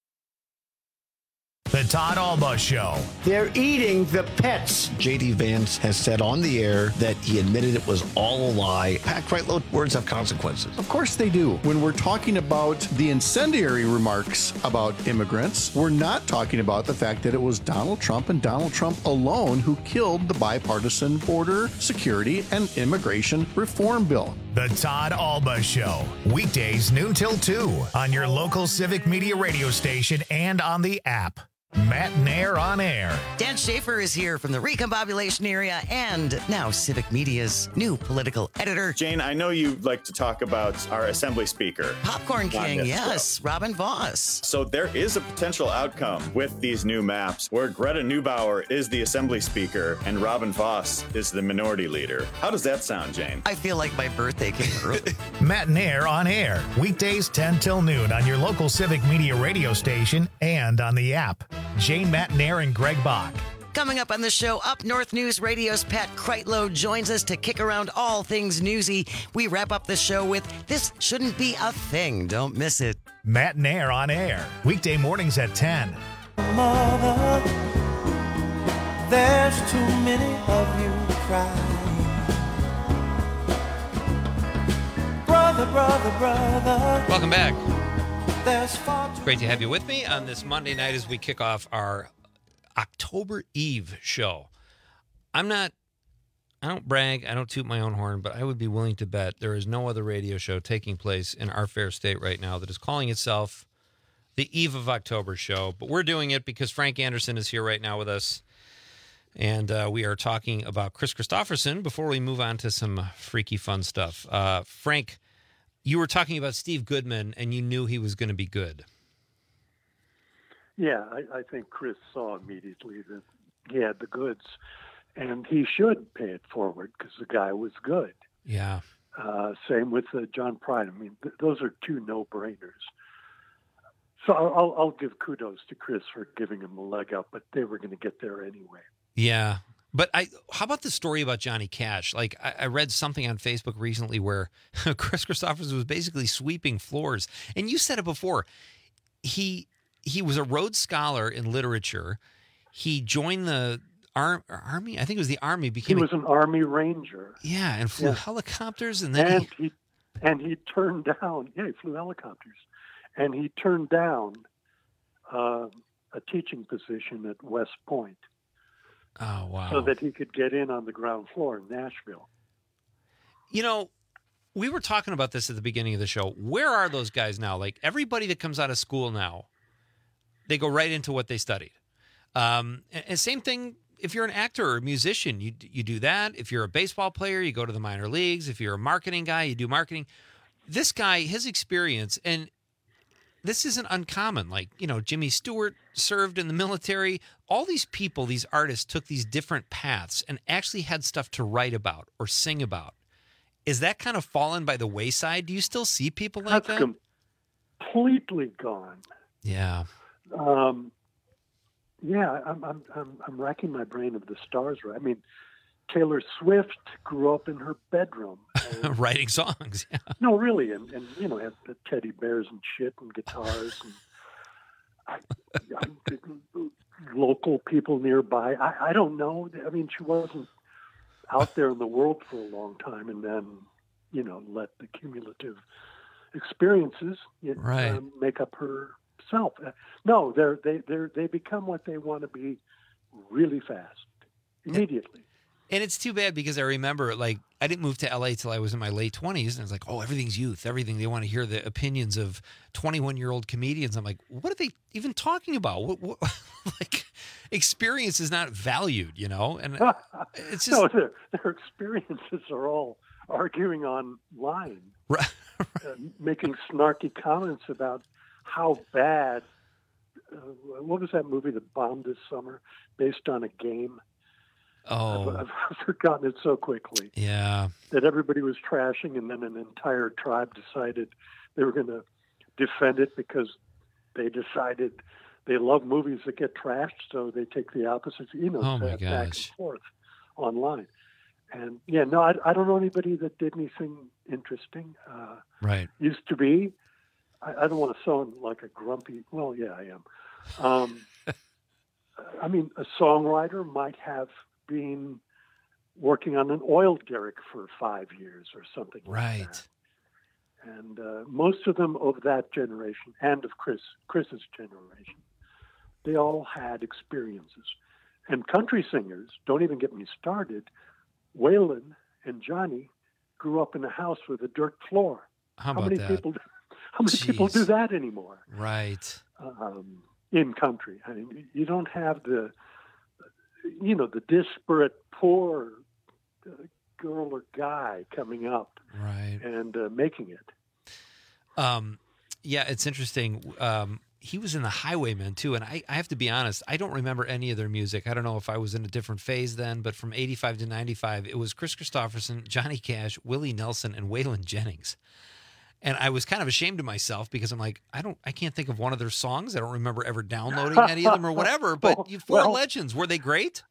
The Todd Alba Show. They're eating the pets. J D Vance has said on the air that he admitted it was all a lie. Packed right low, words have consequences. Of course they do. When we're talking about the incendiary remarks about immigrants, we're not talking about the fact that it was Donald Trump and Donald Trump alone who killed the bipartisan border security and immigration reform bill. The Todd Alba Show. Weekdays noon till two on your local Civic Media radio station and on the app. Matt Nair on air. Dan Schaefer is here from the Recombobulation area and now Civic Media's new political editor. Jane, I know you like to talk about our Assembly Speaker. Popcorn King, yes, Robin Vos. So there is a potential outcome with these new maps where Greta Neubauer is the Assembly Speaker and Robin Vos is the Minority Leader. How does that sound, Jane? I feel like my birthday came early. Matt Nair on air. Weekdays ten till noon on your local Civic Media radio station and on the app. Jane, Matt Nair, and Greg Bach. Coming up on the show, Up North News Radio's Pat Kreitlow joins us to kick around all things newsy. We wrap up the show with This Shouldn't Be a Thing. Don't miss it. Matt Nair on air. Weekday mornings at ten. Mother, there's too many of you crying. Brother, brother, brother. Welcome back. There's far It's great to have you with me on this Monday night as we kick off our October Eve show. I'm not, I don't brag, I don't toot my own horn, but I would be willing to bet there is no other radio show taking place in our fair state right now that is calling itself the Eve of October show. But we're doing it because Frank Anderson is here right now with us. And uh, we are talking about Kris Kristofferson before we move on to some freaky fun stuff. Uh, Frank, you were talking about Steve Goodman, and you knew he was going to be good. Yeah, I, I think Chris saw immediately that he had the goods, and he should pay it forward because the guy was good. Yeah. Uh, same with uh, John Prine. I mean, th- those are two no-brainers. So I'll, I'll give kudos to Chris for giving him a leg up, but they were going to get there anyway. Yeah. But I, how about the story about Johnny Cash? Like, I, I read something on Facebook recently where Kris Kristofferson was basically sweeping floors. And you said it before. He he was a Rhodes Scholar in literature. He joined the ar- Army. I think it was the Army. Became he was an Army Ranger. Yeah, and flew yeah. helicopters. And then and he, he and he turned down. Yeah, he flew helicopters, and he turned down uh, a teaching position at West Point. Oh, wow. So that he could get in on the ground floor in Nashville. You know, we were talking about this at the beginning of the show. Where are those guys now? Like, everybody that comes out of school now, they go right into what they studied. Um, and, and same thing if you're an actor or a musician, you you do that. If you're a baseball player, you go to the minor leagues. If you're a marketing guy, you do marketing. This guy, his experience, and this isn't uncommon. Like, you know, Jimmy Stewart served in the military. All these people, these artists, took these different paths and actually had stuff to write about or sing about. Is that kind of fallen by the wayside? Do you still see people like That's that? completely gone. Yeah. Um, yeah, I'm, I'm, I'm, I'm racking my brain of the stars. Right? I mean, Taylor Swift grew up in her bedroom. And, writing songs. Yeah. No, really. And, and you know, had the teddy bears and shit and guitars and I, I, local people nearby. I, I don't know. I mean, she wasn't out there in the world for a long time and then, you know, let the cumulative experiences right. uh, make up herself. Uh, no, they're, they they're, they become what they want to be really fast, immediately. And it's too bad because I remember, like, I didn't move to L A till I was in my late twenties, and it's like, oh, everything's youth, everything. They want to hear the opinions of twenty-one-year-old comedians. I'm like, what are they even talking about? What, what like, experience is not valued, you know? And it's just no, their, their experiences are all arguing online, right. uh, making snarky comments about how bad. Uh, what was that movie that bombed this summer, based on a game? Oh, I've, I've forgotten it so quickly. Yeah, that everybody was trashing, and then an entire tribe decided they were going to defend it because they decided they love movies that get trashed, so they take the opposite, you know, oh my back and gosh. forth online. And yeah, no, I, I don't know anybody that did anything interesting. Uh, right. Used to be. I, I don't want to sound like a grumpy. Well, yeah, I am. Um, I mean, a songwriter might have been working on an oil derrick for five years or something right. like that. And uh, most of them of that generation and of Chris Chris's generation, they all had experiences. And country singers, don't even get me started, Waylon and Johnny grew up in a house with a dirt floor. How, how about many that? people how many Jeez. people do that anymore? Right. Um, in country. I mean, you don't have the you know, the disparate poor uh, girl or guy coming up right. and uh, making it. Um, yeah, it's interesting. Um, he was in the Highwaymen too, and I, I have to be honest, I don't remember any of their music. I don't know if I was in a different phase then, but from eighty-five to ninety-five, it was Kris Kristofferson, Johnny Cash, Willie Nelson, and Waylon Jennings. And I was kind of ashamed of myself because I'm like, I don't, I can't think of one of their songs. I don't remember ever downloading any of them or whatever. But well, you four well, legends, were they great?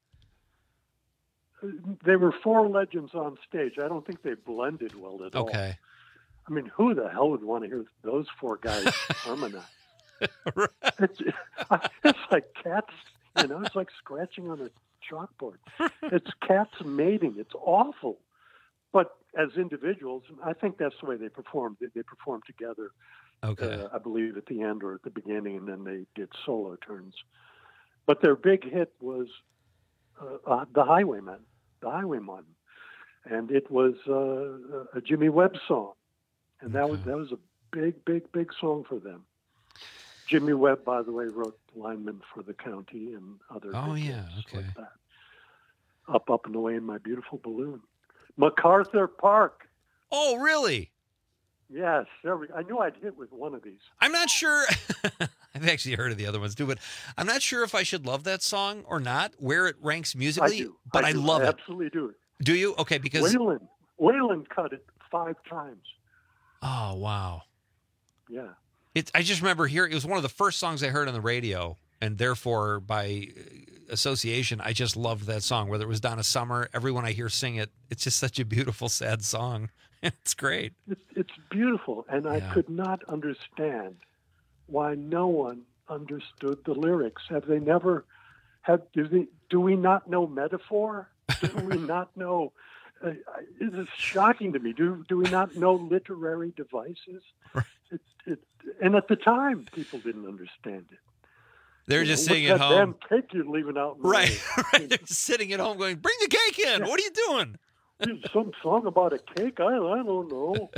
They were four legends on stage. I don't think they blended well at all. Okay. I mean, who the hell would want to hear those four guys harmonize? it's, it's like cats, you know, it's like scratching on a chalkboard. It's cats mating. It's awful. But as individuals, I think that's the way they performed. They, they performed together, okay. uh, I believe, at the end or at the beginning, and then they did solo turns. But their big hit was uh, uh, The Highwayman, The Highwayman. And it was uh, a Jimmy Webb song. And that was that was a big, big, big song for them. Jimmy Webb, by the way, wrote Lineman for the County and other Oh, big yeah, hits okay. like that. Up, Up and Away in My Beautiful Balloon. MacArthur Park. Oh, really? Yes. Every, I knew I'd hit with one of these. I'm not sure. I've actually heard of the other ones too, but I'm not sure if I should love that song or not, where it ranks musically, I do. but I, I do. love I it. absolutely do. Do you? Okay, because... Waylon. Waylon cut it five times. Oh, wow. Yeah. It, I just remember hearing, it was one of the first songs I heard on the radio, and therefore, by association, I just loved that song. Whether it was Donna Summer, everyone I hear sing it, it's just such a beautiful, sad song. It's great. It's, it's beautiful, and I Yeah. could not understand why no one understood the lyrics. Have they never? Have do they? Do we not know metaphor? Do we not know? Uh, it is shocking to me. Do do we not know literary devices? It, it, and at the time, people didn't understand it. They're You just know, sitting what's at that home. damn cake you're leaving out. In the Right, way? right. They're sitting at home going, bring the cake in. What are you doing? Some song about a cake? I, I don't know.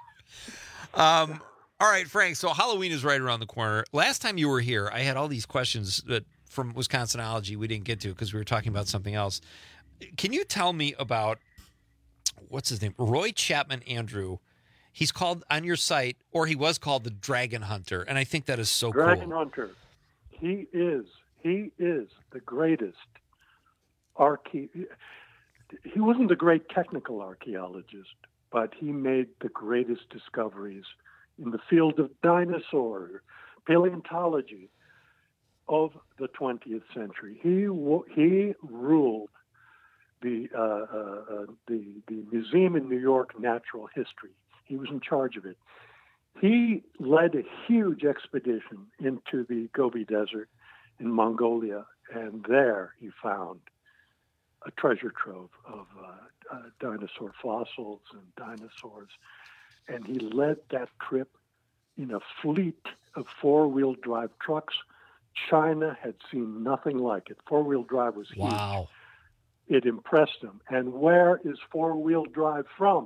Um, all right, Frank. So Halloween is right around the corner. Last time you were here, I had all these questions that from Wisconsinology we didn't get to because we were talking about something else. Can you tell me about what's his name? Roy Chapman Andrew. He's called on your site, or he was called the Dragon Hunter, and I think that is so Dragon cool. Hunter. He is. He is the greatest archae. He wasn't a great technical archaeologist, but he made the greatest discoveries in the field of dinosaur paleontology of the twentieth century. He he ruled the uh, uh, uh, the the Museum in New York Natural History. He was in charge of it. He led a huge expedition into the Gobi Desert in Mongolia, and there he found a treasure trove of uh, uh, dinosaur fossils and dinosaurs. And he led that trip in a fleet of four-wheel drive trucks. China had seen nothing like it. Four-wheel drive was huge. Wow. It impressed him. And where is four-wheel drive from?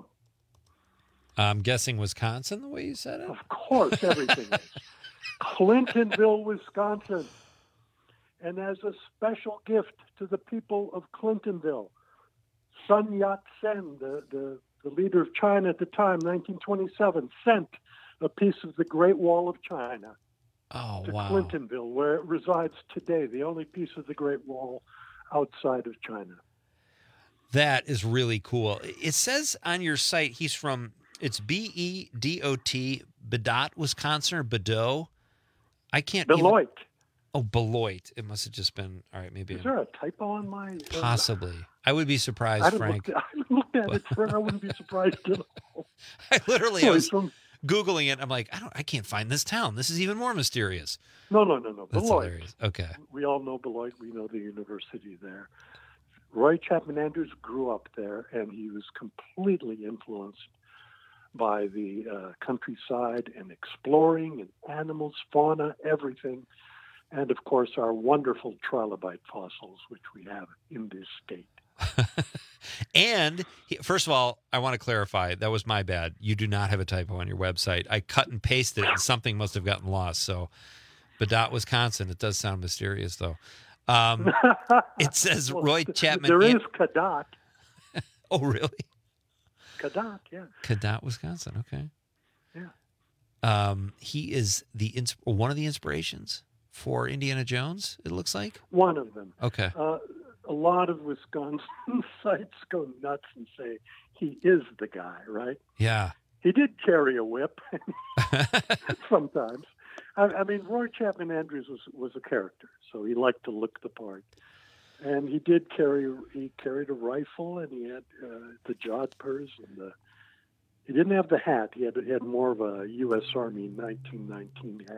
I'm guessing Wisconsin, the way you said it? Of course, everything is. Clintonville, Wisconsin. And as a special gift to the people of Clintonville, Sun Yat-sen, the, the, the leader of China at the time, nineteen twenty-seven, sent a piece of the Great Wall of China oh, to wow. Clintonville, where it resides today, the only piece of the Great Wall outside of China. That is really cool. It says on your site he's from, it's B E D O T, Bedot, Wisconsin, or Bedeau. I can't Beloit. Even, oh, Beloit. It must have just been, all right, maybe. Is I'm, there a typo on my... Uh, possibly. I would be surprised, I haven't Frank. Looked, I haven't looked at it forever. I wouldn't be surprised at all. I literally So I was he's from- Googling it. I'm like, I don't, I can't find this town. This is even more mysterious. No, no, no, no. That's Beloit. hilarious. Okay. We all know Beloit. We know the university there. Roy Chapman Andrews grew up there, and he was completely influenced by the uh, countryside and exploring and animals, fauna, everything. And, of course, our wonderful trilobite fossils, which we have in this state. And he, first of all, I want to clarify, that was my bad. You do not have a typo on your website. I cut and pasted it, and something must have gotten lost. So, Bedot, Wisconsin. It does sound mysterious, though. Um, it says Well, Roy Chapman. There An- is Cadott. Oh, really? Cadott, yeah. Cadott, Wisconsin. Okay. Yeah. Um, he is the ins- one of the inspirations for Indiana Jones, it looks like. One of them. Okay. Uh, a lot of Wisconsin sites go nuts and say he is the guy, right? Yeah. He did carry a whip sometimes. I, I mean, Roy Chapman Andrews was was a character, so he liked to look the part. And he did carry he carried a rifle, and he had uh, the jodhpurs and the. He didn't have the hat. He had he had more of a U S Army nineteen nineteen hat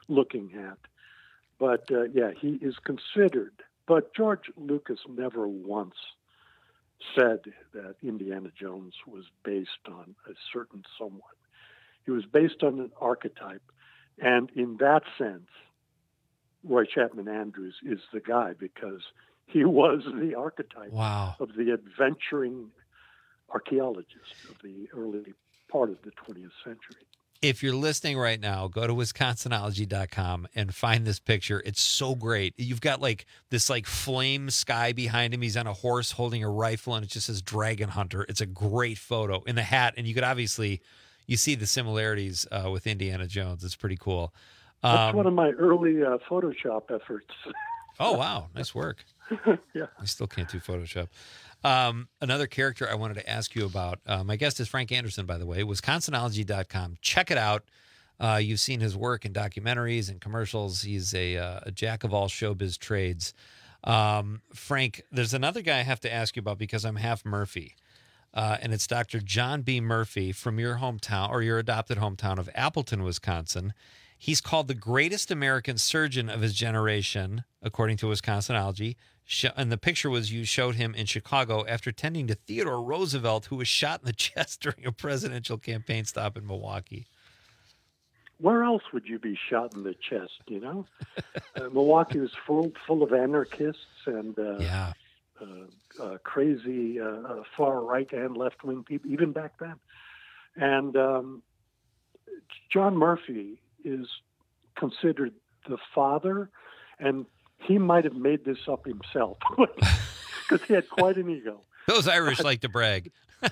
looking at. But, uh, yeah, he is considered. But George Lucas never once said that Indiana Jones was based on a certain someone. He was based on an archetype. And in that sense, Roy Chapman Andrews is the guy because he was the archetype wow. of the adventuring archaeologist of the early part of the twentieth century. If you're listening right now, go to wisconsinology dot com and find this picture. It's so great. You've got like this like flame sky behind him. He's on a horse holding a rifle, and it just says Dragon Hunter. It's a great photo in the hat, and you could obviously you see the similarities uh, with Indiana Jones. It's pretty cool. Um, That's one of my early uh, Photoshop efforts. Oh wow, nice work. Yeah, I still can't do Photoshop. Um, another character I wanted to ask you about. Uh, my guest is Frank Anderson, by the way, wisconsinology dot com. Check it out. Uh, you've seen his work in documentaries and commercials. He's a, uh, a jack of all showbiz trades. Um, Frank, there's another guy I have to ask you about because I'm half Murphy. Uh, and it's Doctor John B. Murphy from your hometown or your adopted hometown of Appleton, Wisconsin. He's called the greatest American surgeon of his generation, according to Wisconsinology. And the picture was you showed him in Chicago after tending to Theodore Roosevelt, who was shot in the chest during a presidential campaign stop in Milwaukee. Where else would you be shot in the chest, you know? uh, Milwaukee was full full of anarchists and uh, yeah. uh, uh, crazy uh, uh, far right and left wing people, even back then. And um, John Murphy is considered the father, and he might have made this up himself because he had quite an ego. Those Irish like to brag.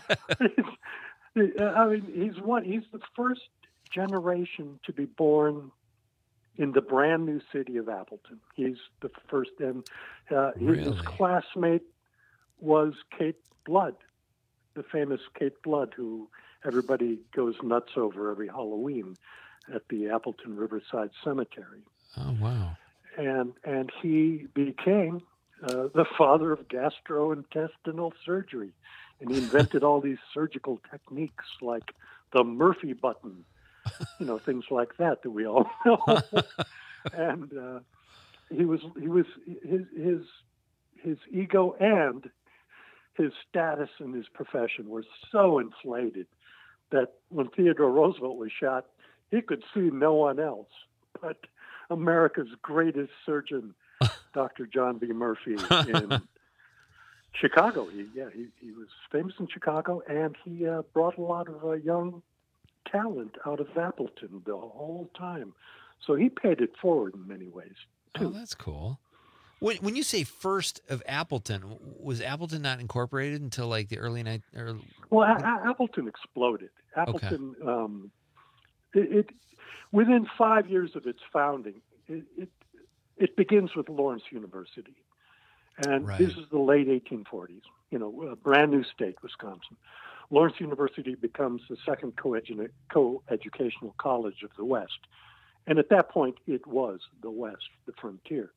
I mean, he's one. He's the first generation to be born in the brand new city of Appleton. He's the first, and uh, really? his classmate was Kate Blood, the famous Kate Blood, who everybody goes nuts over every Halloween at the Appleton Riverside Cemetery. Oh, wow. And and he became uh, the father of gastrointestinal surgery. And he invented all these surgical techniques like the Murphy button, you know, things like that that we all know. And uh, he was he was his his his ego and his status in his profession were so inflated that when Theodore Roosevelt was shot, he could see no one else but America's greatest surgeon, Doctor John B. Murphy, in Chicago. He, yeah, he, he was famous in Chicago, and he uh, brought a lot of uh, young talent out of Appleton the whole time. So he paid it forward in many ways, too. Oh, that's cool. When when you say first of Appleton, was Appleton not incorporated until like the early night? Or... Well, a- a- Appleton exploded. Appleton, okay. um, it, it within five years of its founding, it it, it begins with Lawrence University, and right. this is the late eighteen forties. You know, a brand new state, Wisconsin. Lawrence University becomes the second co-edu- co-educational college of the West, and at that point, it was the West, the frontier.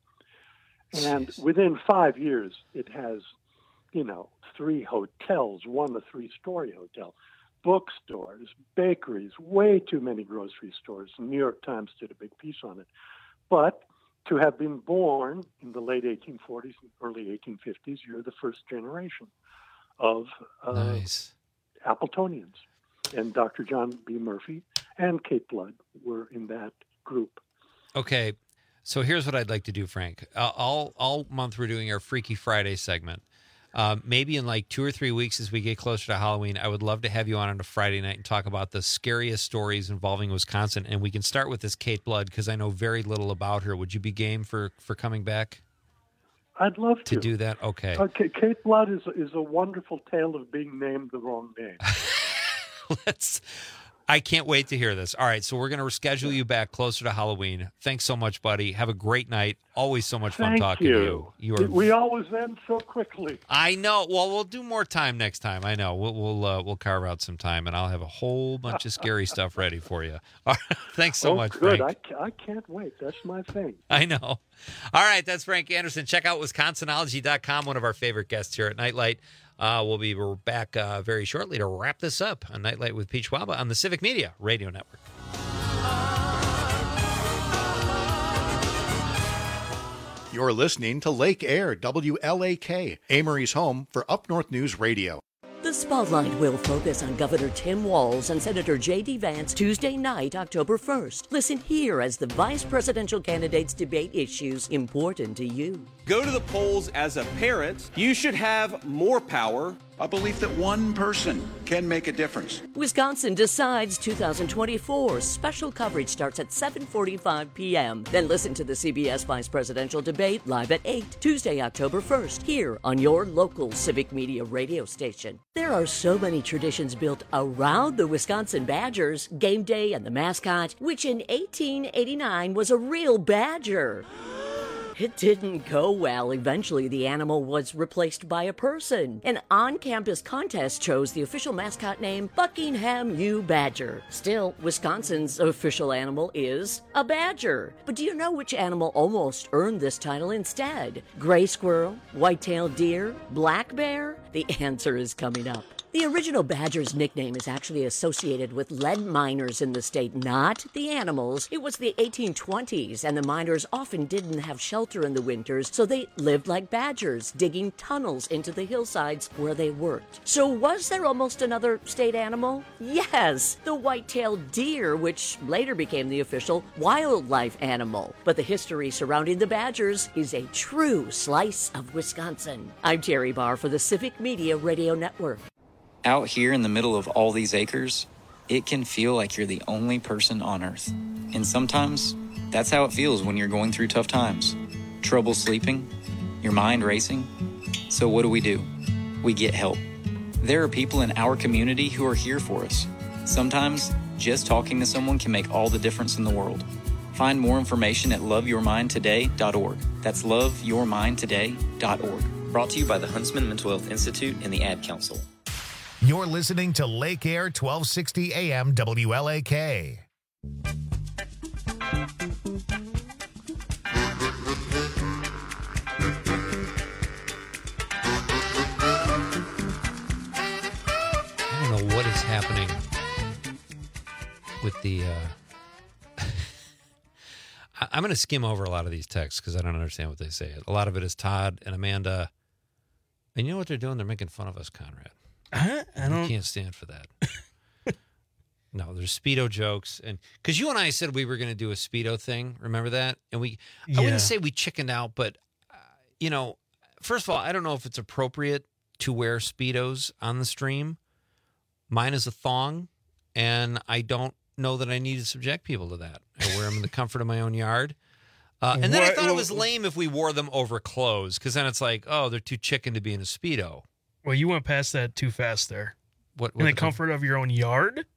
And Jeez. within five years, it has, you know, three hotels, one a three-story hotel, bookstores, bakeries, way too many grocery stores. The New York Times did a big piece on it. But to have been born in the late eighteen forties and early eighteen fifties, you're the first generation of uh, nice. Appletonians. And Doctor John B. Murphy and Kate Blood were in that group. Okay. So here's what I'd like to do, Frank. Uh, all all month we're doing our Freaky Friday segment. Um, maybe in like two or three weeks as we get closer to Halloween, I would love to have you on on a Friday night and talk about the scariest stories involving Wisconsin. And we can start with this Kate Blood because I know very little about her. Would you be game for, for coming back? I'd love to. To do that? Okay. Okay. Kate Blood is, is a wonderful tale of being named the wrong name. Let's... I can't wait to hear this. All right, so we're going to schedule you back closer to Halloween. Thanks so much, buddy. Have a great night. Always so much fun Thank talking you. to you. You are. We always end so quickly. I know. Well, we'll do more time next time. I know. We'll we'll uh, we'll carve out some time, and I'll have a whole bunch of scary stuff ready for you. All right, thanks so oh, much, good. Frank. I, I can't wait. That's my thing. I know. All right, that's Frank Anderson. Check out wisconsinology dot com, one of our favorite guests here at Nightlight. Uh, we'll be we're back uh, very shortly to wrap this up on Nightlight with Pete Schwaba on the Civic Media Radio Network. You're listening to Lake Air, W L A K, Amory's home for Up North News Radio. The spotlight will focus on Governor Tim Walz and Senator J D. Vance Tuesday night, October first. Listen here as the vice presidential candidates debate issues important to you. Go to the polls as a parent. You should have more power. A belief that one person can make a difference. Wisconsin Decides twenty twenty-four. Special coverage starts at seven forty-five p.m. Then listen to the C B S Vice Presidential Debate live at eight, Tuesday, October first, here on your local Civic Media radio station. There are so many traditions built around the Wisconsin Badgers, game day and the mascot, which in eighteen eighty-nine was a real badger. It didn't go well. Eventually, the animal was replaced by a person. An on-campus contest chose the official mascot name Buckingham U. Badger. Still, Wisconsin's official animal is a badger. But do you know which animal almost earned this title instead? Gray squirrel, white-tailed deer, black bear? The answer is coming up. The original badger's nickname is actually associated with lead miners in the state, not the animals. It was the eighteen twenties, and the miners often didn't have shelter in the winters, so they lived like badgers, digging tunnels into the hillsides where they worked. So was there almost another state animal? Yes, the white-tailed deer, which later became the official wildlife animal. But the history surrounding the badgers is a true slice of Wisconsin. I'm Terry Barr for the Civic Media Radio Network. Out here in the middle of all these acres, it can feel like you're the only person on Earth. And sometimes, that's how it feels when you're going through tough times. Trouble sleeping, your mind racing. So what do we do? We get help. There are people in our community who are here for us. Sometimes, just talking to someone can make all the difference in the world. Find more information at love your mind today dot org. That's love your mind today dot org. Brought to you by the Huntsman Mental Health Institute and the Ad Council. You're listening to Lake Air twelve sixty A M W L A K. I don't know what is happening with the... Uh... I- I'm going to skim over a lot of these texts because I don't understand what they say. A lot of it is Todd and Amanda. And you know what they're doing? They're making fun of us, Conrad. I don't. I can't stand for that. No, there's Speedo jokes, and because you and I said we were going to do a Speedo thing, remember that? And we, Yeah. I wouldn't say we chickened out, but uh, you know, first of all, I don't know if it's appropriate to wear Speedos on the stream. Mine is a thong, and I don't know that I need to subject people to that. I wear them in the comfort of my own yard. Uh, and then I What- thought it was lame if we wore them over clothes, because then it's like, oh, they're too chicken to be in a Speedo. Well, you went past that too fast there. What, in what the comfort of your own yard?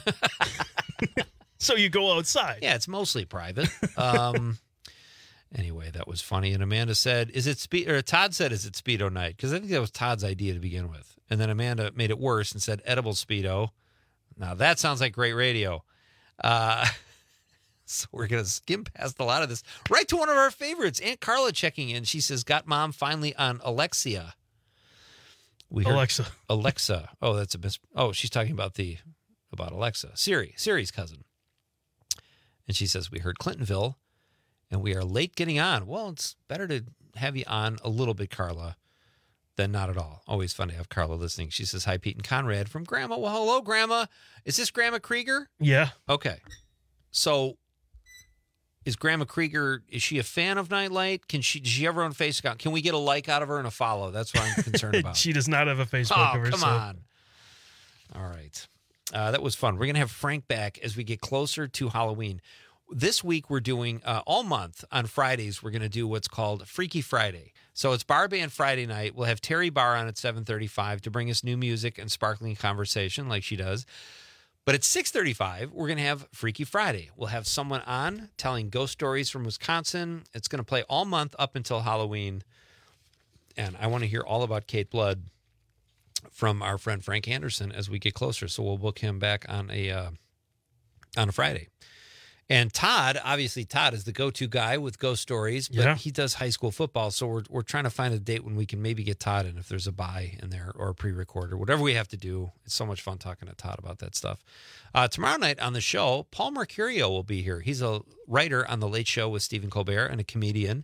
So you go outside. Yeah, it's mostly private. Um, anyway, that was funny. And Amanda said, "Is it speed?" Or Todd said, "Is it Speedo night?" Because I think that was Todd's idea to begin with. And then Amanda made it worse and said, "Edible Speedo." Now that sounds like great radio. Uh, so we're gonna skim past a lot of this. Right to one of our favorites, Aunt Carla checking in. She says, "Got mom finally on Alexia." We heard Alexa. Alexa. Oh, that's a mis- oh, she's talking about the about Alexa. Siri, Siri's cousin. And she says, "We heard Clintonville, and we are late getting on." Well, it's better to have you on a little bit, Carla, than not at all. Always fun to have Carla listening. She says, "Hi, Pete and Conrad from Grandma." Well, hello, Grandma. Is this Grandma Krieger? Yeah. Okay. So is Grandma Krieger, is she a fan of Nightlight? Can she, does she ever on Facebook? Can we get a like out of her and a follow? That's what I'm concerned about. She does not have a Facebook Oh, of come herself. on. All right. Uh, that was fun. We're going to have Frank back as we get closer to Halloween. This week, we're doing, uh, all month on Fridays, we're going to do what's called Freaky Friday. So it's Bar Band Friday night. We'll have Terry Barr on at seven thirty-five to bring us new music and sparkling conversation like she does. But at six thirty-five, we're going to have Freaky Friday. We'll have someone on telling ghost stories from Wisconsin. It's going to play all month up until Halloween. And I want to hear all about Kate Blood from our friend Frank Anderson as we get closer. So we'll book him back on a uh, on a Friday. And Todd, obviously Todd is the go-to guy with ghost stories, but Yeah. he does high school football. So we're we're trying to find a date when we can maybe get Todd in if there's a bye in there or a pre-record or whatever we have to do. It's so much fun talking to Todd about that stuff. Uh, tomorrow night on the show, Paul Mercurio will be here. He's a writer on The Late Show with Stephen Colbert and a comedian.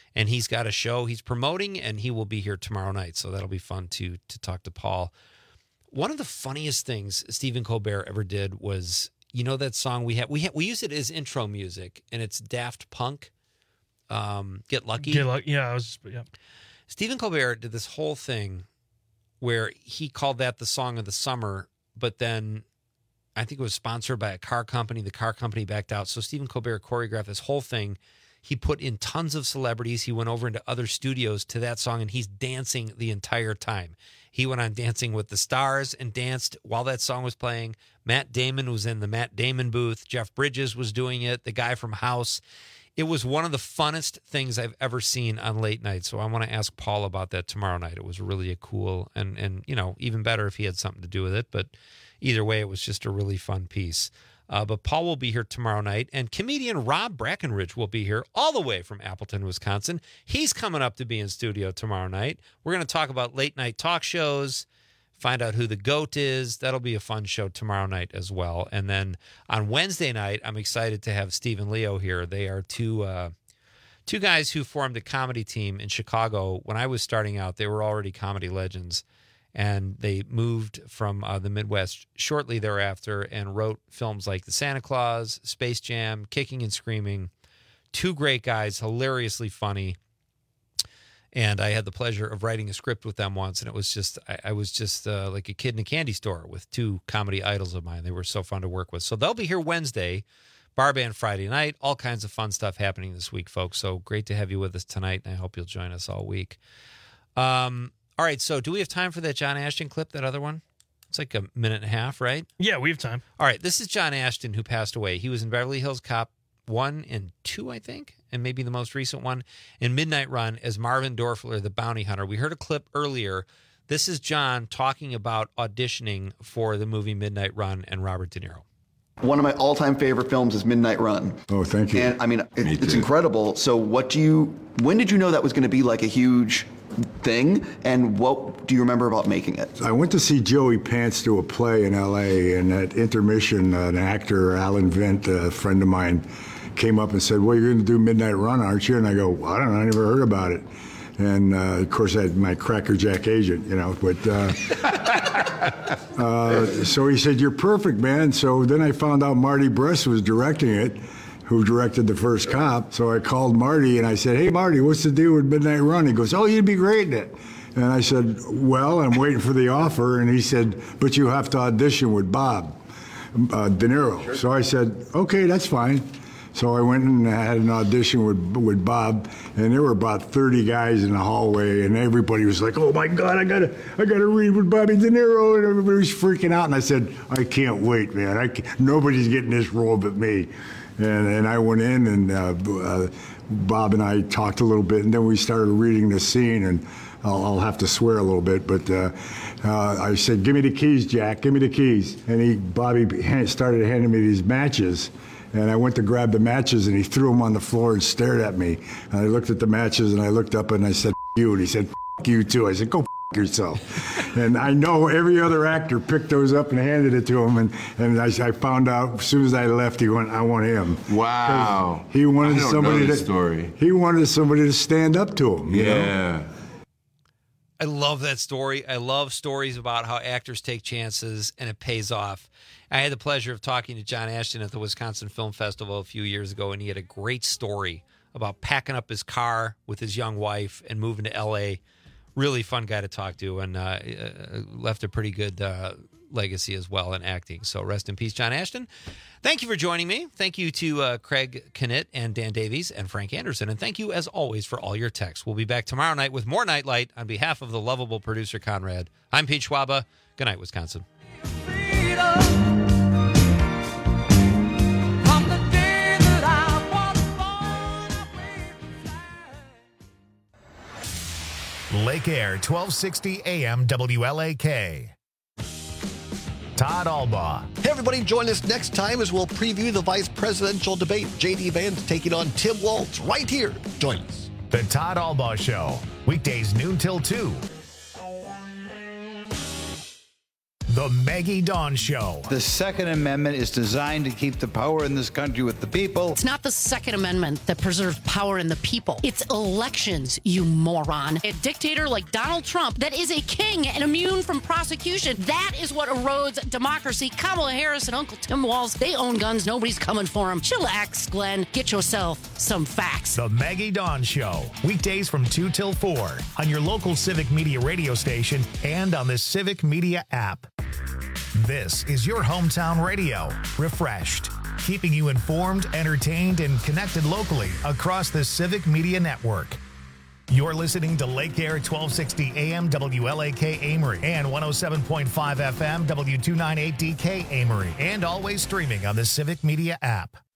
and he's got a show he's promoting, and he will be here tomorrow night. So that'll be fun to to talk to Paul. One of the funniest things Stephen Colbert ever did was, you know, that song we have we ha- we use it as intro music, and it's Daft Punk. Um, Get Lucky. Get Lucky. Yeah, I was. Yeah. Stephen Colbert did this whole thing where he called that the song of the summer, but then I think it was sponsored by a car company. The car company backed out. So Stephen Colbert choreographed this whole thing. He put in tons of celebrities. He went over into other studios to that song, and he's dancing the entire time. He went on Dancing with the Stars and danced while that song was playing. Matt Damon was in the Matt Damon booth. Jeff Bridges was doing it. The guy from House. It was one of the funnest things I've ever seen on late night. So I want to ask Paul about that tomorrow night. It was really a cool and, and you know, even better if he had something to do with it. But either way, it was just a really fun piece. Uh, but Paul will be here tomorrow night, and comedian Rob Brackenridge will be here all the way from Appleton, Wisconsin. He's coming up to be in studio tomorrow night. We're going to talk about late night talk shows, find out who the GOAT is. That'll be a fun show tomorrow night as well. And then on Wednesday night, I'm excited to have Steve and Leo here. They are two uh, two guys who formed a comedy team in Chicago. When I was starting out, they were already comedy legends, and they moved from uh, the Midwest shortly thereafter and wrote films like The Santa Claus, Space Jam, Kicking and Screaming. Two great guys, hilariously funny. And I had the pleasure of writing a script with them once, and it was just, I, I was just uh, like a kid in a candy store with two comedy idols of mine. They were so fun to work with. So they'll be here Wednesday, Bar Band Friday night, all kinds of fun stuff happening this week, folks. So great to have you with us tonight, and I hope you'll join us all week. Um, all right, so do we have time for that John Ashton clip, that other one? It's like a minute and a half, right? Yeah, we have time. All right, this is John Ashton, who passed away. He was in Beverly Hills Cop one and two, I think, and maybe the most recent one, in Midnight Run as Marvin Dorfler, the bounty hunter. We heard a clip earlier. This is John talking about auditioning for the movie Midnight Run and Robert De Niro. One of my all-time favorite films is Midnight Run. Oh, thank you. And I mean, it, it's incredible. So what do you, when did you know that was going to be like a huge thing, and what do you remember about making it? I went to see Joey Pants do a play in L A, and at intermission, an actor, Alan Vent, a friend of mine, came up and said, well, you're going to do Midnight Run, aren't you? And I go, well, I don't know, I never heard about it. And, uh, of course, I had my Cracker Jack agent, you know, but... Uh, uh, so he said, you're perfect, man. So then I found out Marty Brest was directing it, who directed the first Cop. So I called Marty, and I said, hey, Marty, what's the deal with Midnight Run? He goes, oh, you'd be great in it. And I said, well, I'm waiting for the offer. And he said, but you have to audition with Bob uh, De Niro. Sure. So I said, okay, that's fine. So I went and had an audition with with Bob, and there were about thirty guys in the hallway, and everybody was like, "Oh my God, I gotta, I gotta read with Bobby De Niro," and everybody was freaking out. And I said, "I can't wait, man. I can't, nobody's getting this role but me." And and I went in, and uh, uh, Bob and I talked a little bit, and then we started reading the scene, and I'll, I'll have to swear a little bit, but uh, uh, I said, "Give me the keys, Jack. Give me the keys." And he, Bobby, started handing me these matches. And I went to grab the matches, and he threw them on the floor and stared at me. And I looked at the matches, and I looked up, and I said, F you. And he said, F you too. I said, go F yourself. And I know every other actor picked those up and handed it to him. And, and I, I found out as soon as I left, he went, I want him. Wow. He wanted I don't somebody know to this story. He wanted somebody to stand up to him. You Yeah. know? I love that story. I love stories about how actors take chances and it pays off. I had the pleasure of talking to John Ashton at the Wisconsin Film Festival a few years ago, and he had a great story about packing up his car with his young wife and moving to L A. Really fun guy to talk to, and uh, left a pretty good uh, legacy as well in acting. So rest in peace, John Ashton. Thank you for joining me. Thank you to uh, Craig Knitt and Dan Davies and Frank Anderson. And thank you, as always, for all your texts. We'll be back tomorrow night with more Nightlight. On behalf of the lovable producer, Conrad, I'm Pete Schwaba. Good night, Wisconsin. Lake Air, twelve sixty A M W L A K. Todd Albaugh. Hey, everybody, join us next time as we'll preview the vice presidential debate. J D Vance taking on Tim Walz right here. Join us. The Todd Albaugh Show, weekdays noon till two. The Maggie Dawn Show. The Second Amendment is designed to keep the power in this country with the people. It's not the Second Amendment that preserves power in the people. It's elections, you moron. A dictator like Donald Trump that is a king and immune from prosecution. That is what erodes democracy. Kamala Harris and Uncle Tim Walz, they own guns. Nobody's coming for them. Chillax, Glenn. Get yourself some facts. The Maggie Dawn Show. Weekdays from two till four on your local Civic Media radio station and on the Civic Media app. This is your hometown radio, refreshed, keeping you informed, entertained, and connected locally across the Civic Media Network. You're listening to Lake Air twelve sixty A M W L A K Amory and one oh seven point five F M W two ninety-eight D K Amory, and always streaming on the Civic Media app.